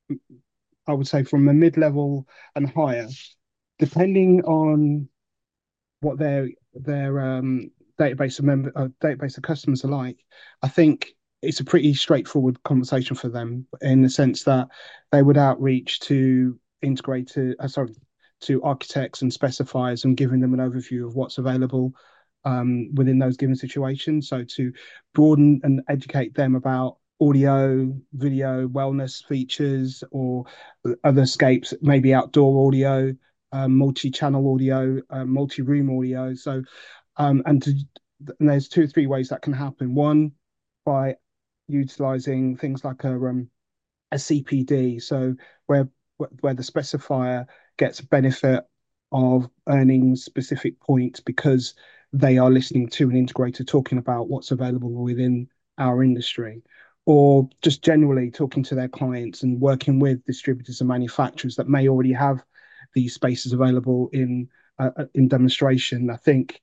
I would say from a mid-level and higher, depending on what their their um, database of member uh, database of customers are like, I think it's a pretty straightforward conversation for them in the sense that they would outreach to integrator, uh, sorry, to architects and specifiers and giving them an overview of what's available um, within those given situations. So to broaden and educate them about audio, video, wellness features, or other scapes, maybe outdoor audio, um, multi-channel audio, uh, multi-room audio. So, um, and, to, and there's two or three ways that can happen. One, by utilizing things like a um, a C P D, so where where the specifier gets benefit of earning specific points because they are listening to an integrator talking about what's available within our industry, or just generally talking to their clients and working with distributors and manufacturers that may already have these spaces available in uh, in demonstration. I think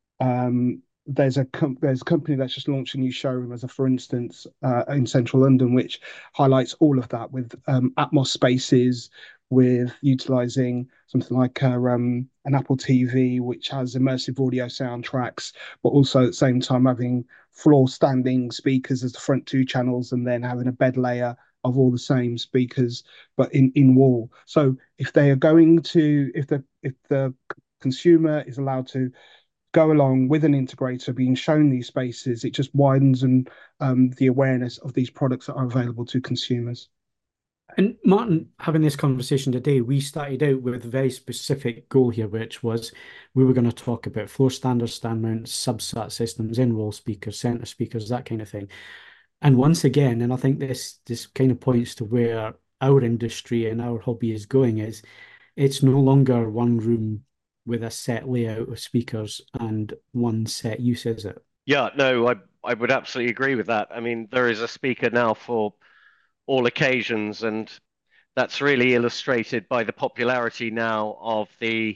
um, there's a com- there's a company that's just launched a new showroom, as a for instance, uh, in central London, which highlights all of that with um, Atmos spaces, with utilizing something like a, um, an Apple T V, which has immersive audio soundtracks, but also at the same time having floor standing speakers as the front two channels, and then having a bed layer of all the same speakers, but in in wall. So if they are going to, if the if the consumer is allowed to go along with an integrator being shown these spaces, it just widens and um, the awareness of these products that are available to consumers. And Martin, having this conversation today, we started out with a very specific goal here, which was we were going to talk about floor standards, stand mounts, subsat systems, in-wall speakers, center speakers, that kind of thing. And once again, and I think this this kind of points to where our industry and our hobby is going, is it's no longer one room with a set layout of speakers and one set use, is it? Yeah, no, I I would absolutely agree with that. I mean, there is a speaker now for all occasions, and that's really illustrated by the popularity now of the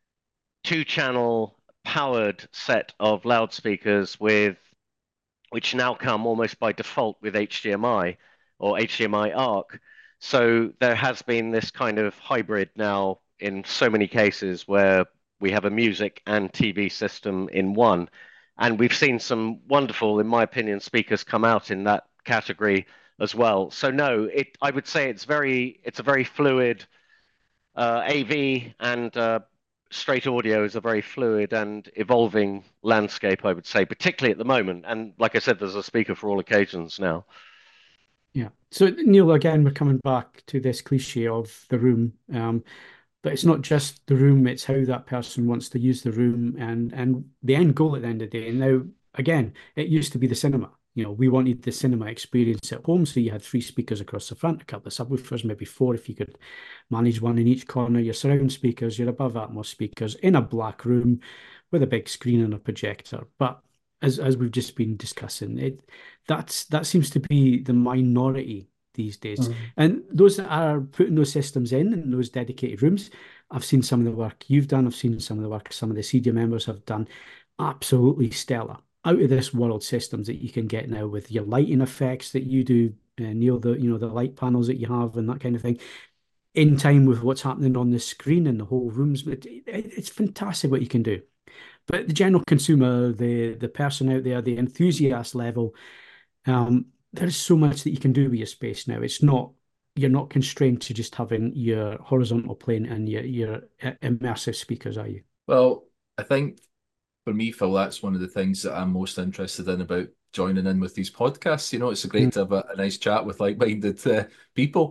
two-channel powered set of loudspeakers with which now come almost by default with H D M I or H D M I ARC. So there has been this kind of hybrid now in so many cases where we have a music and T V system in one. And we've seen some wonderful, in my opinion, speakers come out in that category as well. So no, it I would say it's very it's a very fluid uh, A V and uh, straight audio is a very fluid and evolving landscape, I would say, particularly at the moment. And like I said, there's a speaker for all occasions now. Yeah. So Neil, again, we're coming back to this cliche of the room. Um, but it's not just the room, it's how that person wants to use the room and and the end goal at the end of the day. And now, again, it used to be the cinema. You know, we wanted the cinema experience at home, so you had three speakers across the front, a couple of subwoofers, maybe four if you could manage one in each corner, your surround speakers, your above Atmos speakers in a black room with a big screen and a projector. But as as we've just been discussing, it that's that seems to be the minority these days. Mm. And those that are putting those systems in in those dedicated rooms, I've seen some of the work you've done, I've seen some of the work some of the C D members have done, absolutely stellar. Out of this world systems that you can get now with your lighting effects that you do, uh, Neil, the you know the light panels that you have and that kind of thing, in time with what's happening on the screen and the whole rooms. It, it, it's fantastic what you can do. But the general consumer, the the person out there, the enthusiast level, um, there's so much that you can do with your space now. It's not you're not constrained to just having your horizontal plane and your your immersive speakers, are you? Well, I think for me, Phil, that's one of the things that I'm most interested in about joining in with these podcasts. You know, it's great Mm. to have a, a nice chat with like-minded uh, people.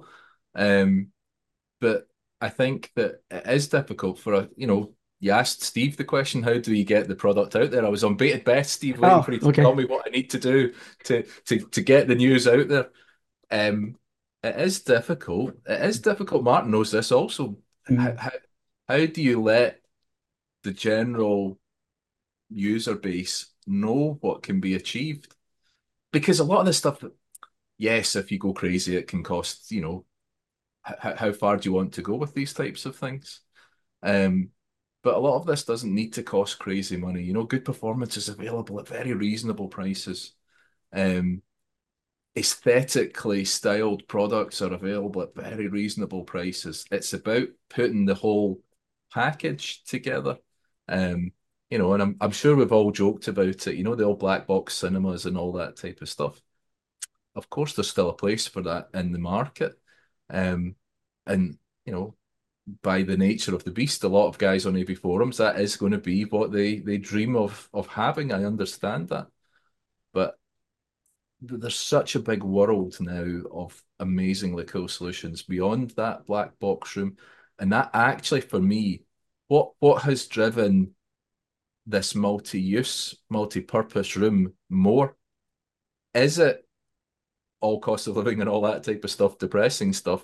Um, but I think that it is difficult for a, you know, you asked Steve the question, how do we get the product out there? I was on bated breath, Steve, waiting Oh, for you to okay. tell me what I need to do to to to get the news out there. Um, it is difficult. It is difficult. Martin knows this also. How, Mm. how, how do you let the general user base know what can be achieved? Because a lot of this stuff, yes, if you go crazy, it can cost, you know, how, how far do you want to go with these types of things? Um, but a lot of this doesn't need to cost crazy money. You know, good performance is available at very reasonable prices. Um, aesthetically styled products are available at very reasonable prices. It's about putting the whole package together. Um, you know, and I'm I'm sure we've all joked about it, you know, the old black box cinemas and all that type of stuff. Of course, there's still a place for that in the market. Um, and you know, by the nature of the beast, a lot of guys on A V forums, that is going to be what they they dream of of having. I understand that. But there's such a big world now of amazingly cool solutions beyond that black box room. And that actually, for me, what what has driven this multi-use, multi-purpose room more? Is it all cost of living and all that type of stuff, depressing stuff,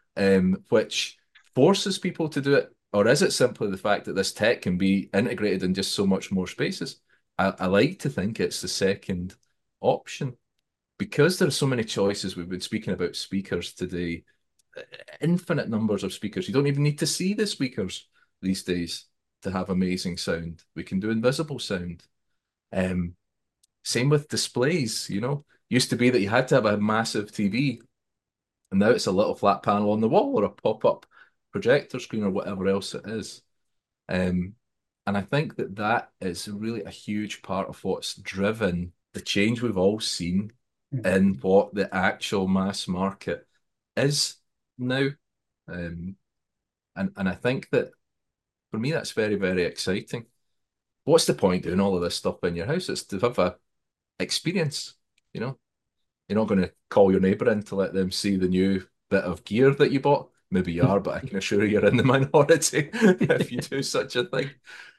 um, which forces people to do it? Or is it simply the fact that this tech can be integrated in just so much more spaces? I, I like to think it's the second option because there are so many choices. We've been speaking about speakers today, infinite numbers of speakers. You don't even need to see the speakers these days to have amazing sound. We can do invisible sound. Um, same with displays, you know. Used to be that you had to have a massive T V, and now it's a little flat panel on the wall or a pop-up projector screen or whatever else it is. Um, and I think that that is really a huge part of what's driven the change we've all seen in what the actual mass market is now. Um, and, and I think that for me, that's very, very exciting. What's the point doing all of this stuff in your house? It's to have a experience, you know. You're not going to call your neighbour in to let them see the new bit of gear that you bought. Maybe you are, but I can assure you you're in the minority if you do such a thing.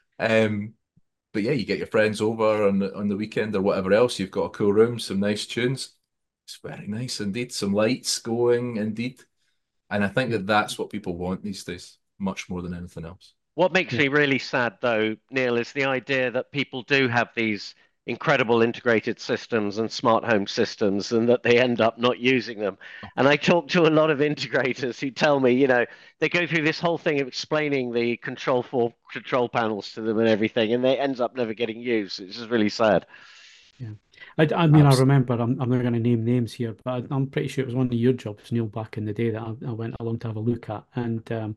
Um, but yeah, you get your friends over on the, on the weekend or whatever else. You've got a cool room, some nice tunes. It's very nice indeed. Some lights going indeed. And I think that that's what people want these days, much more than anything else. What makes Yeah. me really sad, though, Neil, is the idea that people do have these incredible integrated systems and smart home systems and that they end up not using them. And I talk to a lot of integrators who tell me, you know, they go through this whole thing of explaining the control for control panels to them and everything, and they ends up never getting used. It's just really sad. Yeah. I, I mean, I Abs- remember, I'm, I'm not going to name names here, but I, I'm pretty sure it was one of your jobs, Neil, back in the day that I, I went along to have a look at. And um,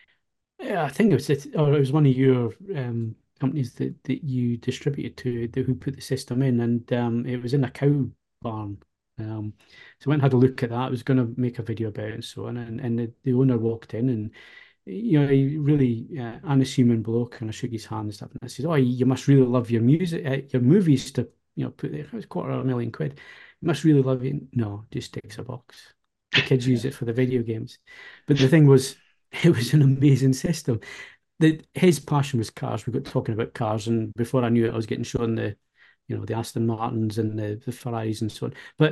yeah, I think it was it, or it was one of your um, companies that, that you distributed to that, who put the system in, and um, it was in a cow barn. Um, so I went and had a look at that. I was going to make a video about it and so on, and, and the, the owner walked in and you know, he really uh, unassuming bloke, and I shook his hand and stuff. And I said, "Oh, you must really love your music, uh, your movies to you know put there. It was quarter of a million quid. You must really love it." No, just takes a box. The kids use it for the video games. But the thing was, it was an amazing system. The, his passion was cars. We got talking about cars, and before I knew it, I was getting shown the, you know, the Aston Martins and the, the Ferraris and so on. But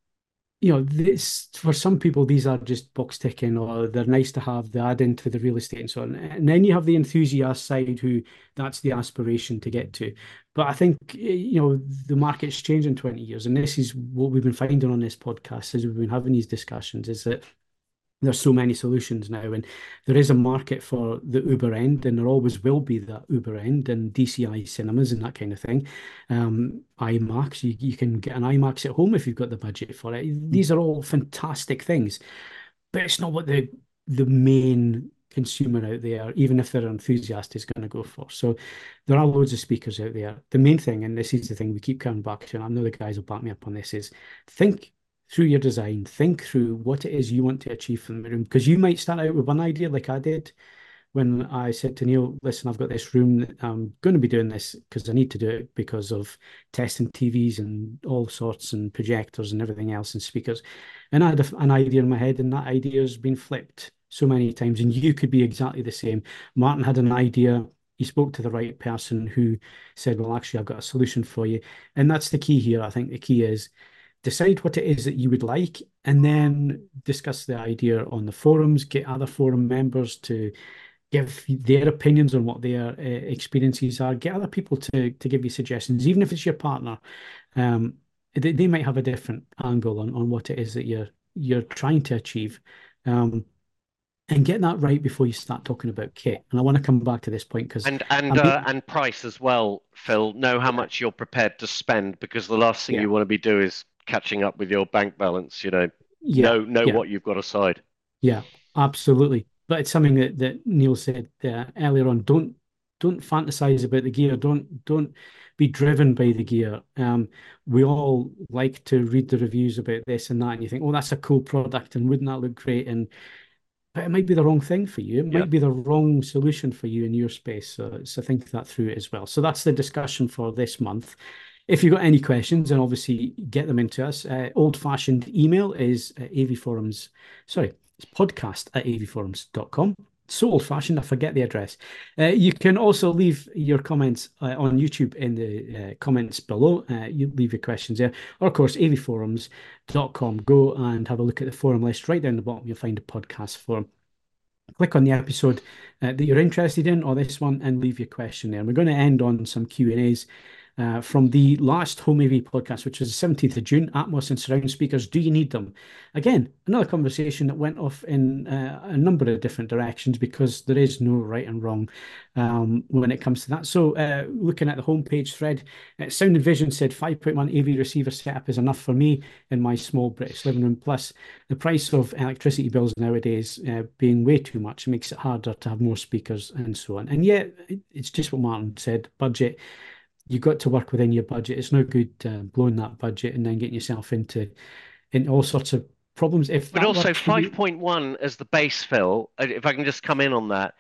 you know, this for some people, these are just box ticking, or they're nice to have, they add into the real estate and so on. And then you have the enthusiast side who that's the aspiration to get to. But I think, you know, the market's changed in twenty years. And this is what we've been finding on this podcast as we've been having these discussions, is that there's so many solutions now, and there is a market for the Uber end, and there always will be that Uber end, and D C I cinemas and that kind of thing. Um, IMAX, you, you can get an IMAX at home if you've got the budget for it. These are all fantastic things, but it's not what the the main consumer out there, even if they're an enthusiast, is going to go for. So there are loads of speakers out there. The main thing, and this is the thing we keep coming back to, and I know the guys will back me up on this, is think through your design, think through what it is you want to achieve from the room, because you might start out with one idea like I did when I said to Neil, listen, I've got this room, I'm going to be doing this because I need to do it because of testing T Vs and all sorts and projectors and everything else and speakers. And I had a, an idea in my head, and that idea has been flipped so many times, and you could be exactly the same. Martin had an idea, he spoke to the right person who said, well, actually, I've got a solution for you. And that's the key here. I think the key is decide what it is that you would like, and then discuss the idea on the forums, get other forum members to give their opinions on what their uh, experiences are, get other people to, to give you suggestions, even if it's your partner. Um, they, they might have a different angle on, on what it is that you're you're trying to achieve. Um, and get that right before you start talking about kit. And I want to come back to this point because And and uh, and price as well, Phil. Know how much you're prepared to spend, because the last thing Yeah. you want to be doing is catching up with your bank balance. You know, yeah, know know yeah. what you've got aside. Yeah, absolutely. But it's something that, that Neil said uh, earlier on. Don't don't fantasize about the gear. Don't don't be driven by the gear. Um, we all like to read the reviews about this and that, and you think, oh, that's a cool product, and wouldn't that look great? And but it might be the wrong thing for you. It Yeah. might be the wrong solution for you in your space. So, so think that through as well. So that's the discussion for this month. if you've got any questions, and obviously get them into us, uh, old-fashioned email is uh, avforums. Sorry, it's podcast at avforums dot com. So old-fashioned, I forget the address. Uh, you can also leave your comments uh, on YouTube in the uh, comments below. Uh, you leave your questions there. Or, of course, a v forums dot com. Go and have a look at the forum list. Right down the bottom, you'll find a podcast forum. Click on the episode uh, that you're interested in, or this one, and leave your question there. And we're going to end on some Q and A's uh, from the last Home A V podcast, which was the seventeenth of June. Atmos and surround speakers, do you need them? Again, another conversation that went off in uh, a number of different directions, because there is no right and wrong um, when it comes to that. So uh, looking at the homepage thread, uh, Sound and Vision said five point one A V receiver setup is enough for me in my small British living room. Plus, the price of electricity bills nowadays uh, being way too much makes it harder to have more speakers and so on. And yet, it's just what Martin said, budget. You've got to work within your budget. It's no good uh, blowing that budget and then getting yourself into, into all sorts of problems. If but also five point one as the base, Phil, if I can just come in on that,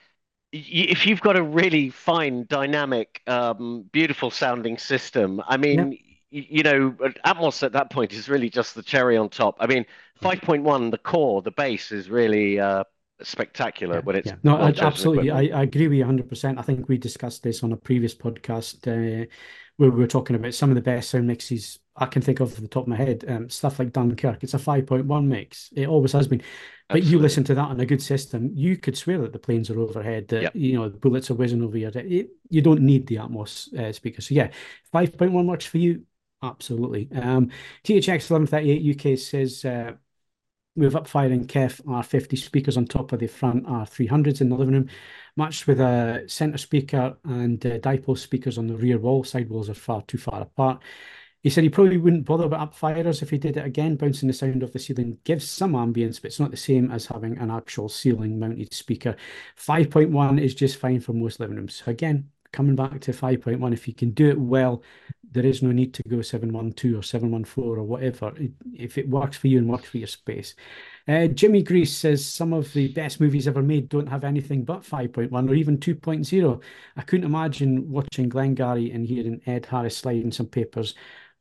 if you've got a really fine, dynamic, um, beautiful sounding system, I mean, yeah. you know, Atmos at that point is really just the cherry on top. I mean, five point one, the core, the base is really uh, spectacular yeah, when it's yeah. No, I, absolutely. I, I agree with you one hundred percent. I think we discussed this on a previous podcast uh, where we were talking about some of the best sound mixes I can think of off the top of my head. Um, stuff like Dunkirk, it's a five point one mix. It always has been. But absolutely. You listen to that on a good system, you could swear that the planes are overhead, that yep. you know, the bullets are whizzing over your head. You don't need the Atmos uh, speaker. So yeah, five point one works for you. Absolutely. Um, T H X eleven thirty-eight U K says uh, with upfiring Kef R fifty speakers on top of the front R three hundreds in the living room, matched with a centre speaker and uh, dipole speakers on the rear wall. Side walls are far too far apart. He said he probably wouldn't bother about upfirers if he did it again. Bouncing the sound off the ceiling gives some ambience, but it's not the same as having an actual ceiling-mounted speaker. five point one is just fine for most living rooms. So again, coming back to five point one, if you can do it well, there is no need to go seven one two or seven one four or whatever, if it works for you and works for your space. Uh, Jimmy Grease says some of the best movies ever made don't have anything but five point one or even two point oh. I couldn't imagine watching Glengarry and hearing Ed Harris sliding some papers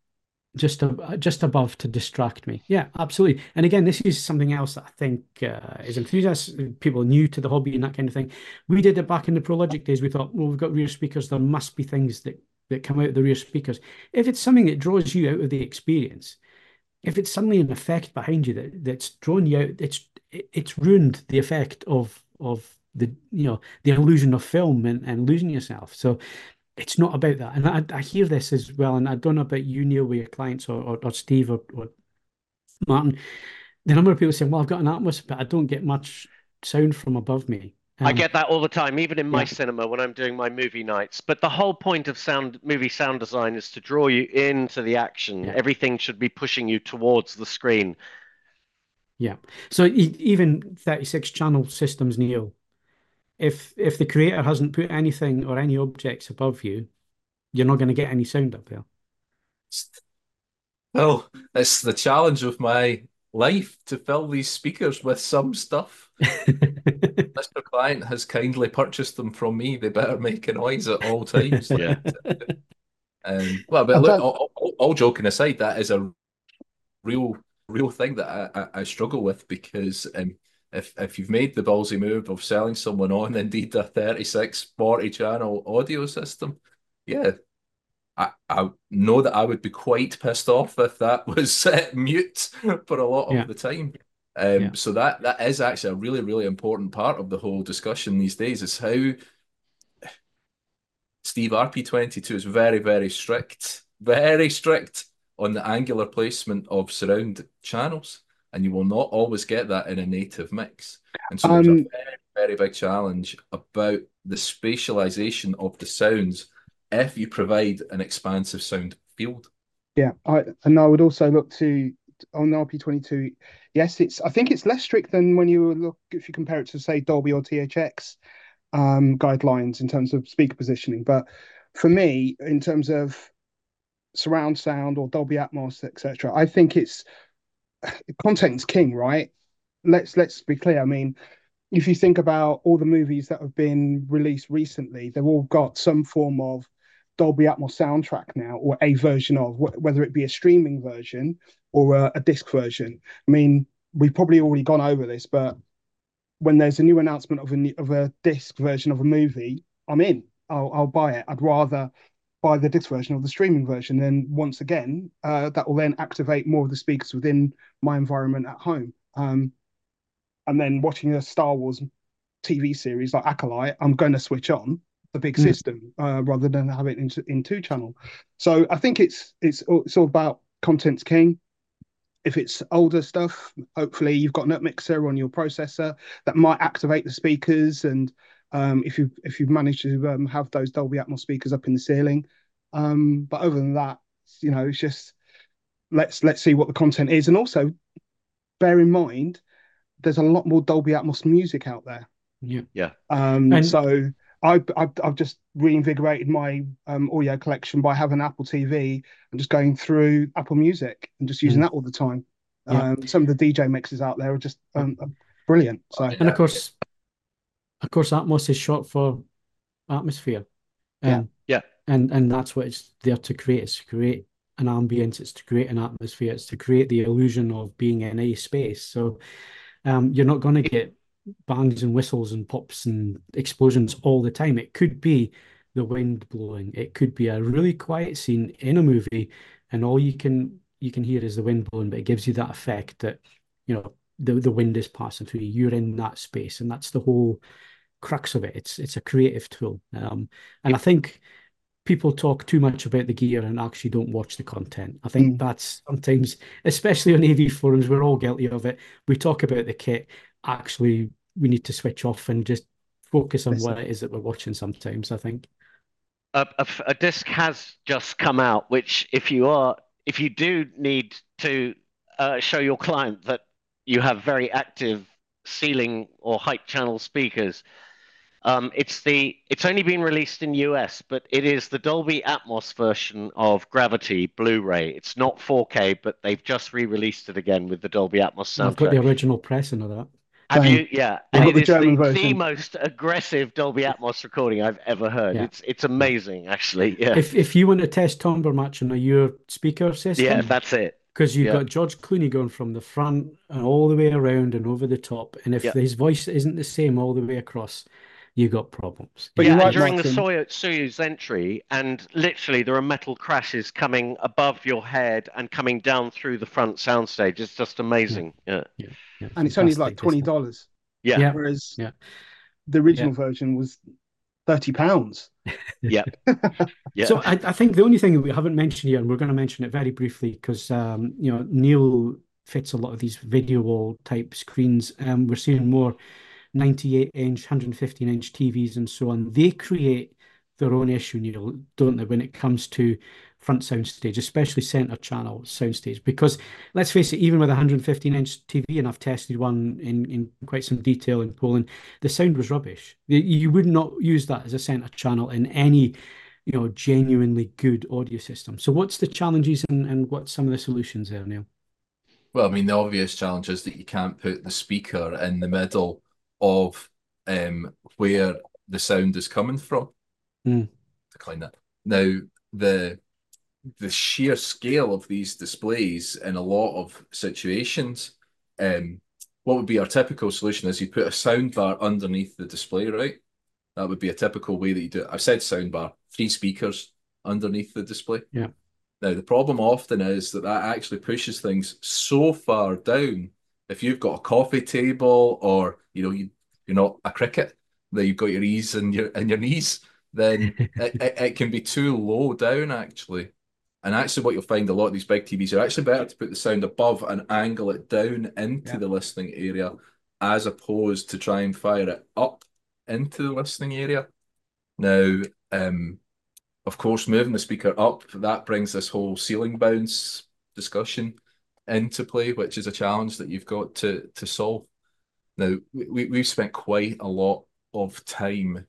just uh, just above to distract me. Yeah, absolutely. And again, this is something else that I think uh, is enthusiasts, people new to the hobby and that kind of thing. We did it back in the ProLogic days. We thought, well, we've got rear speakers. There must be things that, that come out of the rear speakers. If it's something that draws you out of the experience, if it's suddenly an effect behind you that, that's drawn you out, it's it, it's ruined the effect of of the you know the illusion of film and, and losing yourself. So it's not about that. And I, I hear this as well, and I don't know about you, Neil, with your clients, or, or, or Steve, or, or Martin. The number of people saying, well, I've got an Atmos, but I don't get much sound from above me. Um, I get that all the time, even in my yeah. cinema when I'm doing my movie nights. But the whole point of sound movie sound design is to draw you into the action. Yeah. Everything should be pushing you towards the screen. Yeah. So e even thirty-six channel systems, Neil, If if the creator hasn't put anything or any objects above you, you're not going to get any sound up there. Well, it's the challenge of my life to fill these speakers with some stuff. Mister Client has kindly purchased them from me. They better make a noise at all times. Yeah. um, well, but look, all, all, all joking aside, that is a real real thing that I, I, I struggle with, because um, If if you've made the ballsy move of selling someone on indeed a thirty-six, forty channel audio system, yeah, I, I know that I would be quite pissed off if that was set mute for a lot of yeah. the time. Um, yeah. So that that is actually a really, really important part of the whole discussion these days, is how Steve R P twenty-two is very, very strict, very strict on the angular placement of surround channels. And you will not always get that in a native mix. And so there's Um, a very, very big challenge about the spatialization of the sounds if you provide an expansive sound field. Yeah, I and I would also look to on R P twenty-two. Yes, it's I think it's less strict than when you look if you compare it to say Dolby or T H X um, guidelines in terms of speaker positioning. But for me, in terms of surround sound or Dolby Atmos, et cetera, I think it's content's king, right? Let's let's be clear. I mean, if you think about all the movies that have been released recently, they've all got some form of Dolby Atmos soundtrack now, or a version of, whether it be a streaming version or a, a disc version. I mean, we've probably already gone over this, but when there's a new announcement of a of a disc version of a movie, I'm in. I'll I'll buy it. I'd rather buy the disc version or the streaming version. Then once again, uh, that will then activate more of the speakers within my environment at home. Um, and then watching a Star Wars T V series like Acolyte, I'm going to switch on the big mm. system uh, rather than have it in, in two channel. So I think it's it's it's all about content's king. If it's older stuff, hopefully you've got a mixer on your processor that might activate the speakers, and um, if you if you've managed to um, have those Dolby Atmos speakers up in the ceiling. Um, but other than that, you know, it's just let's let's see what the content is, and also bear in mind there's a lot more Dolby Atmos music out there. Yeah, yeah. Um, and so I, I've I've just reinvigorated my um, audio collection by having Apple T V and just going through Apple Music and just using mm. that all the time. Yeah. Um, some of the D J mixes out there are just um, are brilliant. So and of course, of course, Atmos is short for atmosphere. Um, yeah, yeah, and and that's what it's there to create. It's to create an ambience. It's to create an atmosphere. It's to create the illusion of being in a space. So um, you're not going to get bangs and whistles and pops and explosions all the time. It could be the wind blowing. It could be a really quiet scene in a movie, and all you can you can hear is the wind blowing, but it gives you that effect that, you know, the the wind is passing through you. You're in that space, and that's the whole crux of it. It's it's a creative tool, um, and I think people talk too much about the gear and actually don't watch the content. I think mm. that's sometimes, especially on A V forums, we're all guilty of it. We talk about the kit. Actually, we need to switch off and just focus on Listen. what it is that we're watching sometimes, I think. A, a, a disc has just come out, which if you are, if you do need to uh, show your client that you have very active ceiling or height channel speakers, um, it's the, it's only been released in U S, but it is the Dolby Atmos version of Gravity Blu-ray. It's not four K, but they've just re-released it again with the Dolby Atmos soundtrack. I've got the original pressing of that. Have you? Yeah, and it the is the, the the most aggressive Dolby Atmos recording I've ever heard. Yeah. It's it's amazing, actually. Yeah. If if you want to test Tomber Match on a your speaker system, yeah, that's it. Because you've yeah. got George Clooney going from the front and all the way around and over the top, and if yeah. his voice isn't the same all the way across, you got problems. But yeah, right, during Martin. the Soyuz, Soyuz entry, and literally there are metal crashes coming above your head and coming down through the front soundstage. It's just amazing. Yeah, yeah. yeah. yeah. And it's only like twenty dollars. Yeah. yeah. Whereas yeah. the original yeah. version was thirty pounds. Yeah. yeah. So I, I think the only thing that we haven't mentioned here, and we're going to mention it very briefly because um, you know, Neil fits a lot of these video wall type screens. Um, we're seeing more ninety-eight inch, one hundred fifteen inch T Vs and so on. They create their own issue, Neil, don't they, when it comes to front soundstage, especially center channel soundstage, because let's face it, even with a one hundred fifteen inch T V, and I've tested one in, in quite some detail in Poland, the sound was rubbish. You would not use that as a center channel in any, you know, genuinely good audio system. So what's the challenges and, and what's some of the solutions there, Neil? Well, I mean, the obvious challenge is that you can't put the speaker in the middle of um, where the sound is coming from. Mm. Decline that. Now, the the sheer scale of these displays in a lot of situations, um, what would be our typical solution is you put a sound bar underneath the display, right? That would be a typical way that you do it. I've said sound bar, three speakers underneath the display. Yeah. Now, the problem often is that that actually pushes things so far down. If you've got a coffee table or, you know, you, you're not a cricket, that you've got your ease and your, and your knees, then it, it, it can be too low down, actually. And actually what you'll find a lot of these big T Vs are actually better to put the sound above and angle it down into yeah. the listening area as opposed to try and fire it up into the listening area. Now, um, of course, moving the speaker up, that brings this whole ceiling bounce discussion into play, which is a challenge that you've got to, to solve. Now, we, we've spent quite a lot of time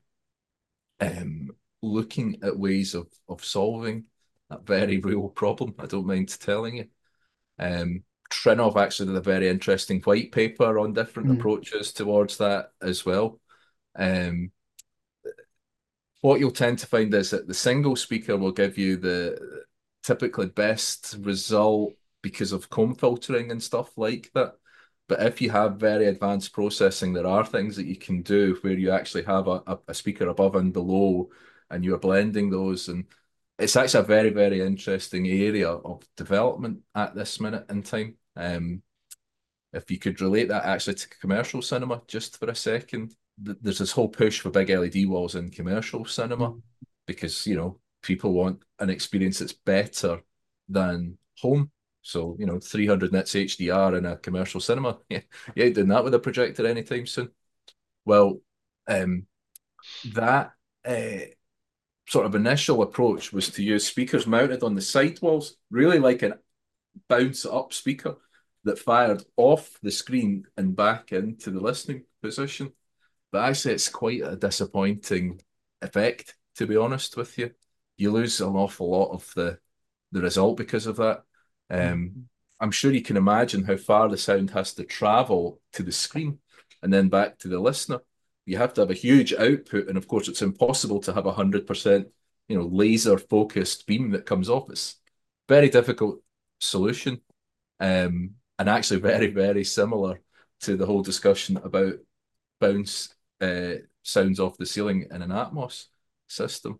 um, looking at ways of, of solving that very real problem, I don't mind telling you. Um, Trinnov actually did a very interesting white paper on different mm. approaches towards that as well. Um, what you'll tend to find is that the single speaker will give you the typically best result because of comb filtering and stuff like that. But if you have very advanced processing, there are things that you can do where you actually have a, a, a speaker above and below, and you're blending those. And it's actually a very, very interesting area of development at this minute in time. Um, if you could relate that actually to commercial cinema just for a second, th there's this whole push for big L E D walls in commercial cinema Mm. because, you know, people want an experience that's better than home. So, you know, three hundred nits H D R in a commercial cinema. Yeah, you ain't doing that with a projector anytime soon. Well, um, that uh, sort of initial approach was to use speakers mounted on the side walls, really like an bounce up speaker that fired off the screen and back into the listening position. But actually, it's quite a disappointing effect, to be honest with you. You lose an awful lot of the the result because of that. Um, I'm sure you can imagine how far the sound has to travel to the screen and then back to the listener. You have to have a huge output, and of course, it's impossible to have a hundred percent, you know, laser focused beam that comes off. It's a very difficult solution, um, and actually very, very similar to the whole discussion about bounce uh, sounds off the ceiling in an Atmos system.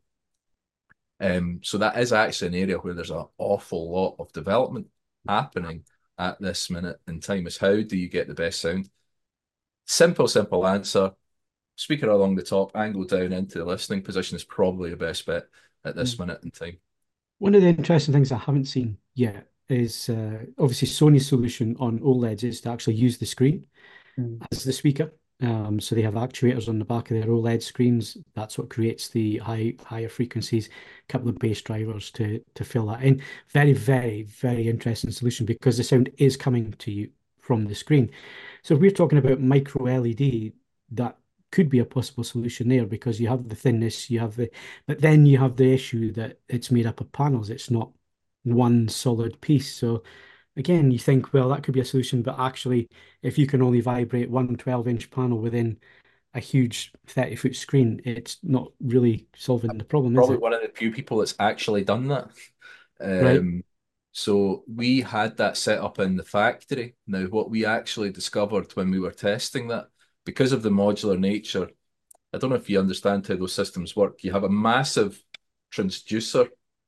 Um, so that is actually an area where there's an awful lot of development happening at this minute in time. Is how do you get the best sound? Simple, simple answer. Speaker along the top, angle down into the listening position is probably the best bet at this Mm. minute in time. One of the interesting things I haven't seen yet is uh, obviously Sony's solution on OLEDs is to actually use the screen Mm. as the speaker. Um, so they have actuators on the back of their OLED screens. That's what creates the high higher frequencies, a couple of bass drivers to to fill that in. Very, very, very interesting solution because the sound is coming to you from the screen. So if we're talking about micro L E D, that could be a possible solution there because you have the thinness, you have the, but then you have the issue that it's made up of panels. It's not one solid piece. So again, you think, well, that could be a solution, but actually, if you can only vibrate one twelve inch panel within a huge thirty foot screen, it's not really solving the problem, is Probably it? one of the few people that's actually done that. Right. Um, so we had that set up in the factory. Now, what we actually discovered when we were testing that, because of the modular nature, I don't know if you understand how those systems work. You have a massive transducer,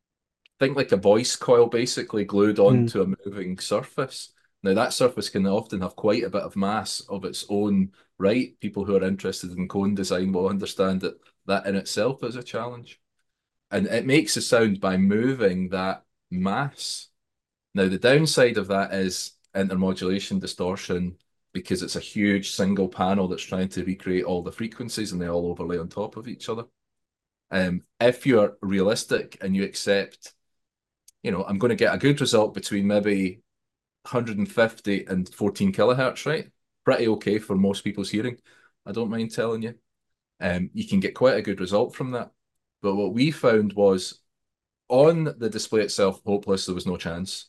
think like a voice coil basically glued Mm. onto a moving surface. Now, that surface can often have quite a bit of mass of its own right. People who are interested in cone design will understand that that in itself is a challenge. And it makes a sound by moving that mass. Now, the downside of that is intermodulation distortion because it's a huge single panel that's trying to recreate all the frequencies and they all overlay on top of each other. Um, if you're realistic and you accept, you know, I'm going to get a good result between maybe one hundred fifty and fourteen kilohertz, right? Pretty okay for most people's hearing. I don't mind telling you. Um, you can get quite a good result from that. But what we found was on the display itself, hopeless, there was no chance.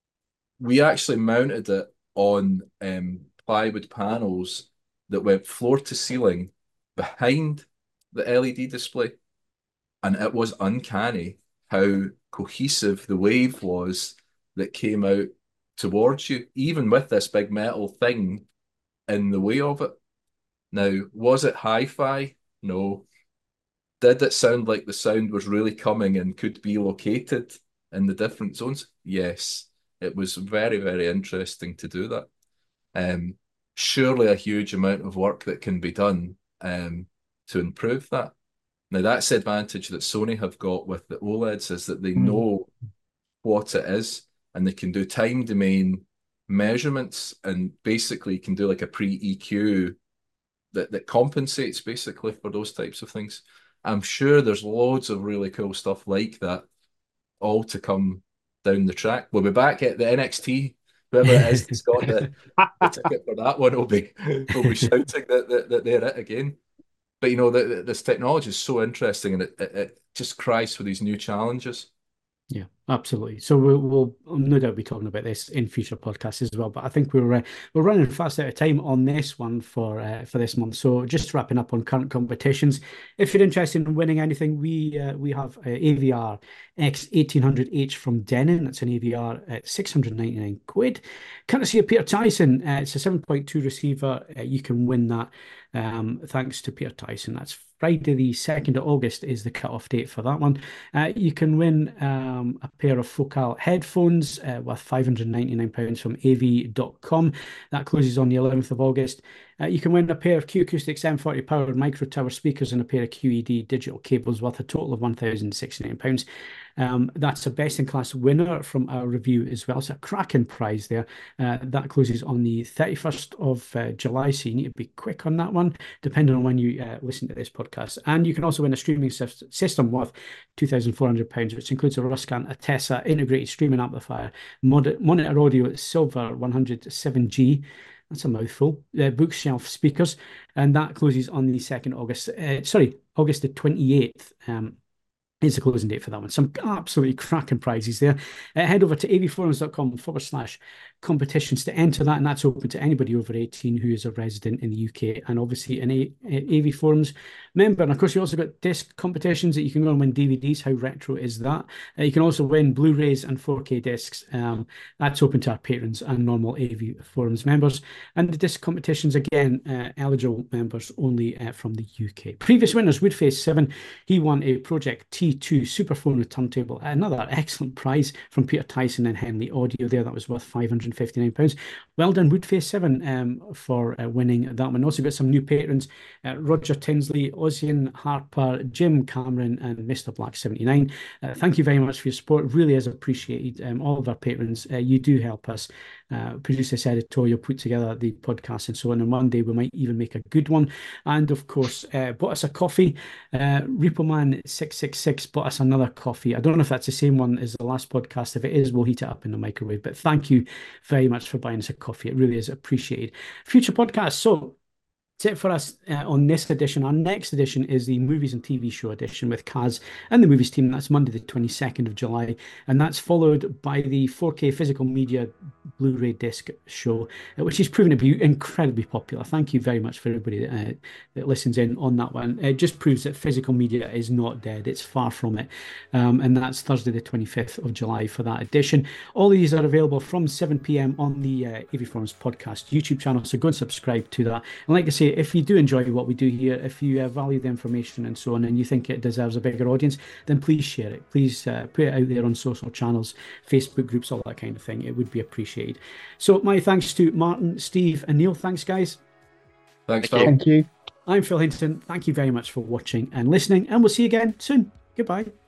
We actually mounted it on um, plywood panels that went floor to ceiling behind the L E D display. And it was uncanny how cohesive the wave was that came out towards you, even with this big metal thing in the way of it. Now, was it hi-fi? No. Did it sound like the sound was really coming and could be located in the different zones? Yes. It was very, very interesting to do that. Um, surely a huge amount of work that can be done um, to improve that. Now, that's the advantage that Sony have got with the OLEDs is that they Mm. know what it is and they can do time domain measurements and basically can do like a pre-E Q that, that compensates basically for those types of things. I'm sure there's loads of really cool stuff like that all to come down the track. We'll be back at the N X T. Whoever it is that's got the, the ticket for that one will be will be shouting that, that, that they're it again. But you know, the, this technology is so interesting and it, it, it just cries for these new challenges. Yeah, absolutely. So we'll, we'll no doubt be talking about this in future podcasts as well. But I think we're uh, we're running fast out of time on this one for uh, for this month. So just wrapping up on current competitions. If you're interested in winning anything, we uh, we have uh, A V R X eighteen hundred H from Denon. That's an A V R at six hundred ninety-nine quid. Courtesy of Peter Tyson. Uh, it's a seven point two receiver. Uh, you can win that um, thanks to Peter Tyson. That's Friday the second of August is the cut-off date for that one. Uh, you can win um, a pair of Focal headphones uh, worth five hundred ninety-nine pounds from A V dot com. That closes on the eleventh of August. Uh, you can win a pair of Q Acoustics M forty powered micro tower speakers and a pair of Q E D digital cables worth a total of one thousand sixty-nine pounds. Um, that's a best-in-class winner from our review as well. It's a cracking prize there. Uh, that closes on the thirty-first of uh, July, so you need to be quick on that one, depending on when you uh, listen to this podcast. And you can also win a streaming system worth two thousand four hundred pounds, which includes a Ruscan Atessa integrated streaming amplifier, mod monitor audio Silver one hundred seven G. That's a mouthful. Uh, bookshelf speakers, and that closes on the second of August. Uh, sorry, August the twenty-eighth. Um, It's the closing date for that one. Some absolutely cracking prizes there. Uh, head over to avforums.com forward slash competitions to enter that, and that's open to anybody over eighteen who is a resident in the U K and obviously an A A V Forums member. And of course, you also got disc competitions that you can go and win D V Ds. How retro is that? Uh, you can also win Blu-rays and four K discs. Um, that's open to our patrons and normal A V Forums members. And the disc competitions, again, uh, eligible members only uh, from the U K. Previous winners, Woodface seven. He won a Project T two Superphone with turntable. Another excellent prize from Peter Tyson and Henley Audio there. That was worth five hundred fifty-nine pounds. Well done, Woodface seven, um, for uh, winning that one. Also got some new patrons, uh, Roger Tinsley, Ossian Harper, Jim Cameron, and Mister Black seventy-nine. Uh, thank you very much for your support. Really is appreciated. Um, all of our patrons, uh, you do help us uh, produce this editorial, put together the podcast and so on. And one day we might even make a good one. And of course, uh, bought us a coffee. Uh, Repoman six six six bought us another coffee. I don't know if that's the same one as the last podcast. If it is, we'll heat it up in the microwave. But thank you very much for buying us a coffee. It really is appreciated. Future podcasts. So that's it for us uh, on this edition. Our next edition is the movies and T V show edition with Kaz and the movies team. That's Monday the twenty-second of July. And that's followed by the four K physical media Blu-ray disc show, uh, which is proven to be incredibly popular. Thank you very much for everybody that, uh, that listens in on that one. It just proves that physical media is not dead. It's far from it. Um, and that's Thursday the twenty-fifth of July for that edition. All of these are available from seven p m on the uh, A V Forums podcast YouTube channel. So go and subscribe to that. And like I say, if you do enjoy what we do here, if you uh, value the information and so on, and you think it deserves a bigger audience, then please share it. Please uh, put it out there on social channels, Facebook groups, all that kind of thing. It would be appreciated. So my thanks to Martin, Steve, and Neil. Thanks, guys. Thanks, Thank Phil. Thank you. I'm Phil Hinton. Thank you very much for watching and listening, and we'll see you again soon. Goodbye.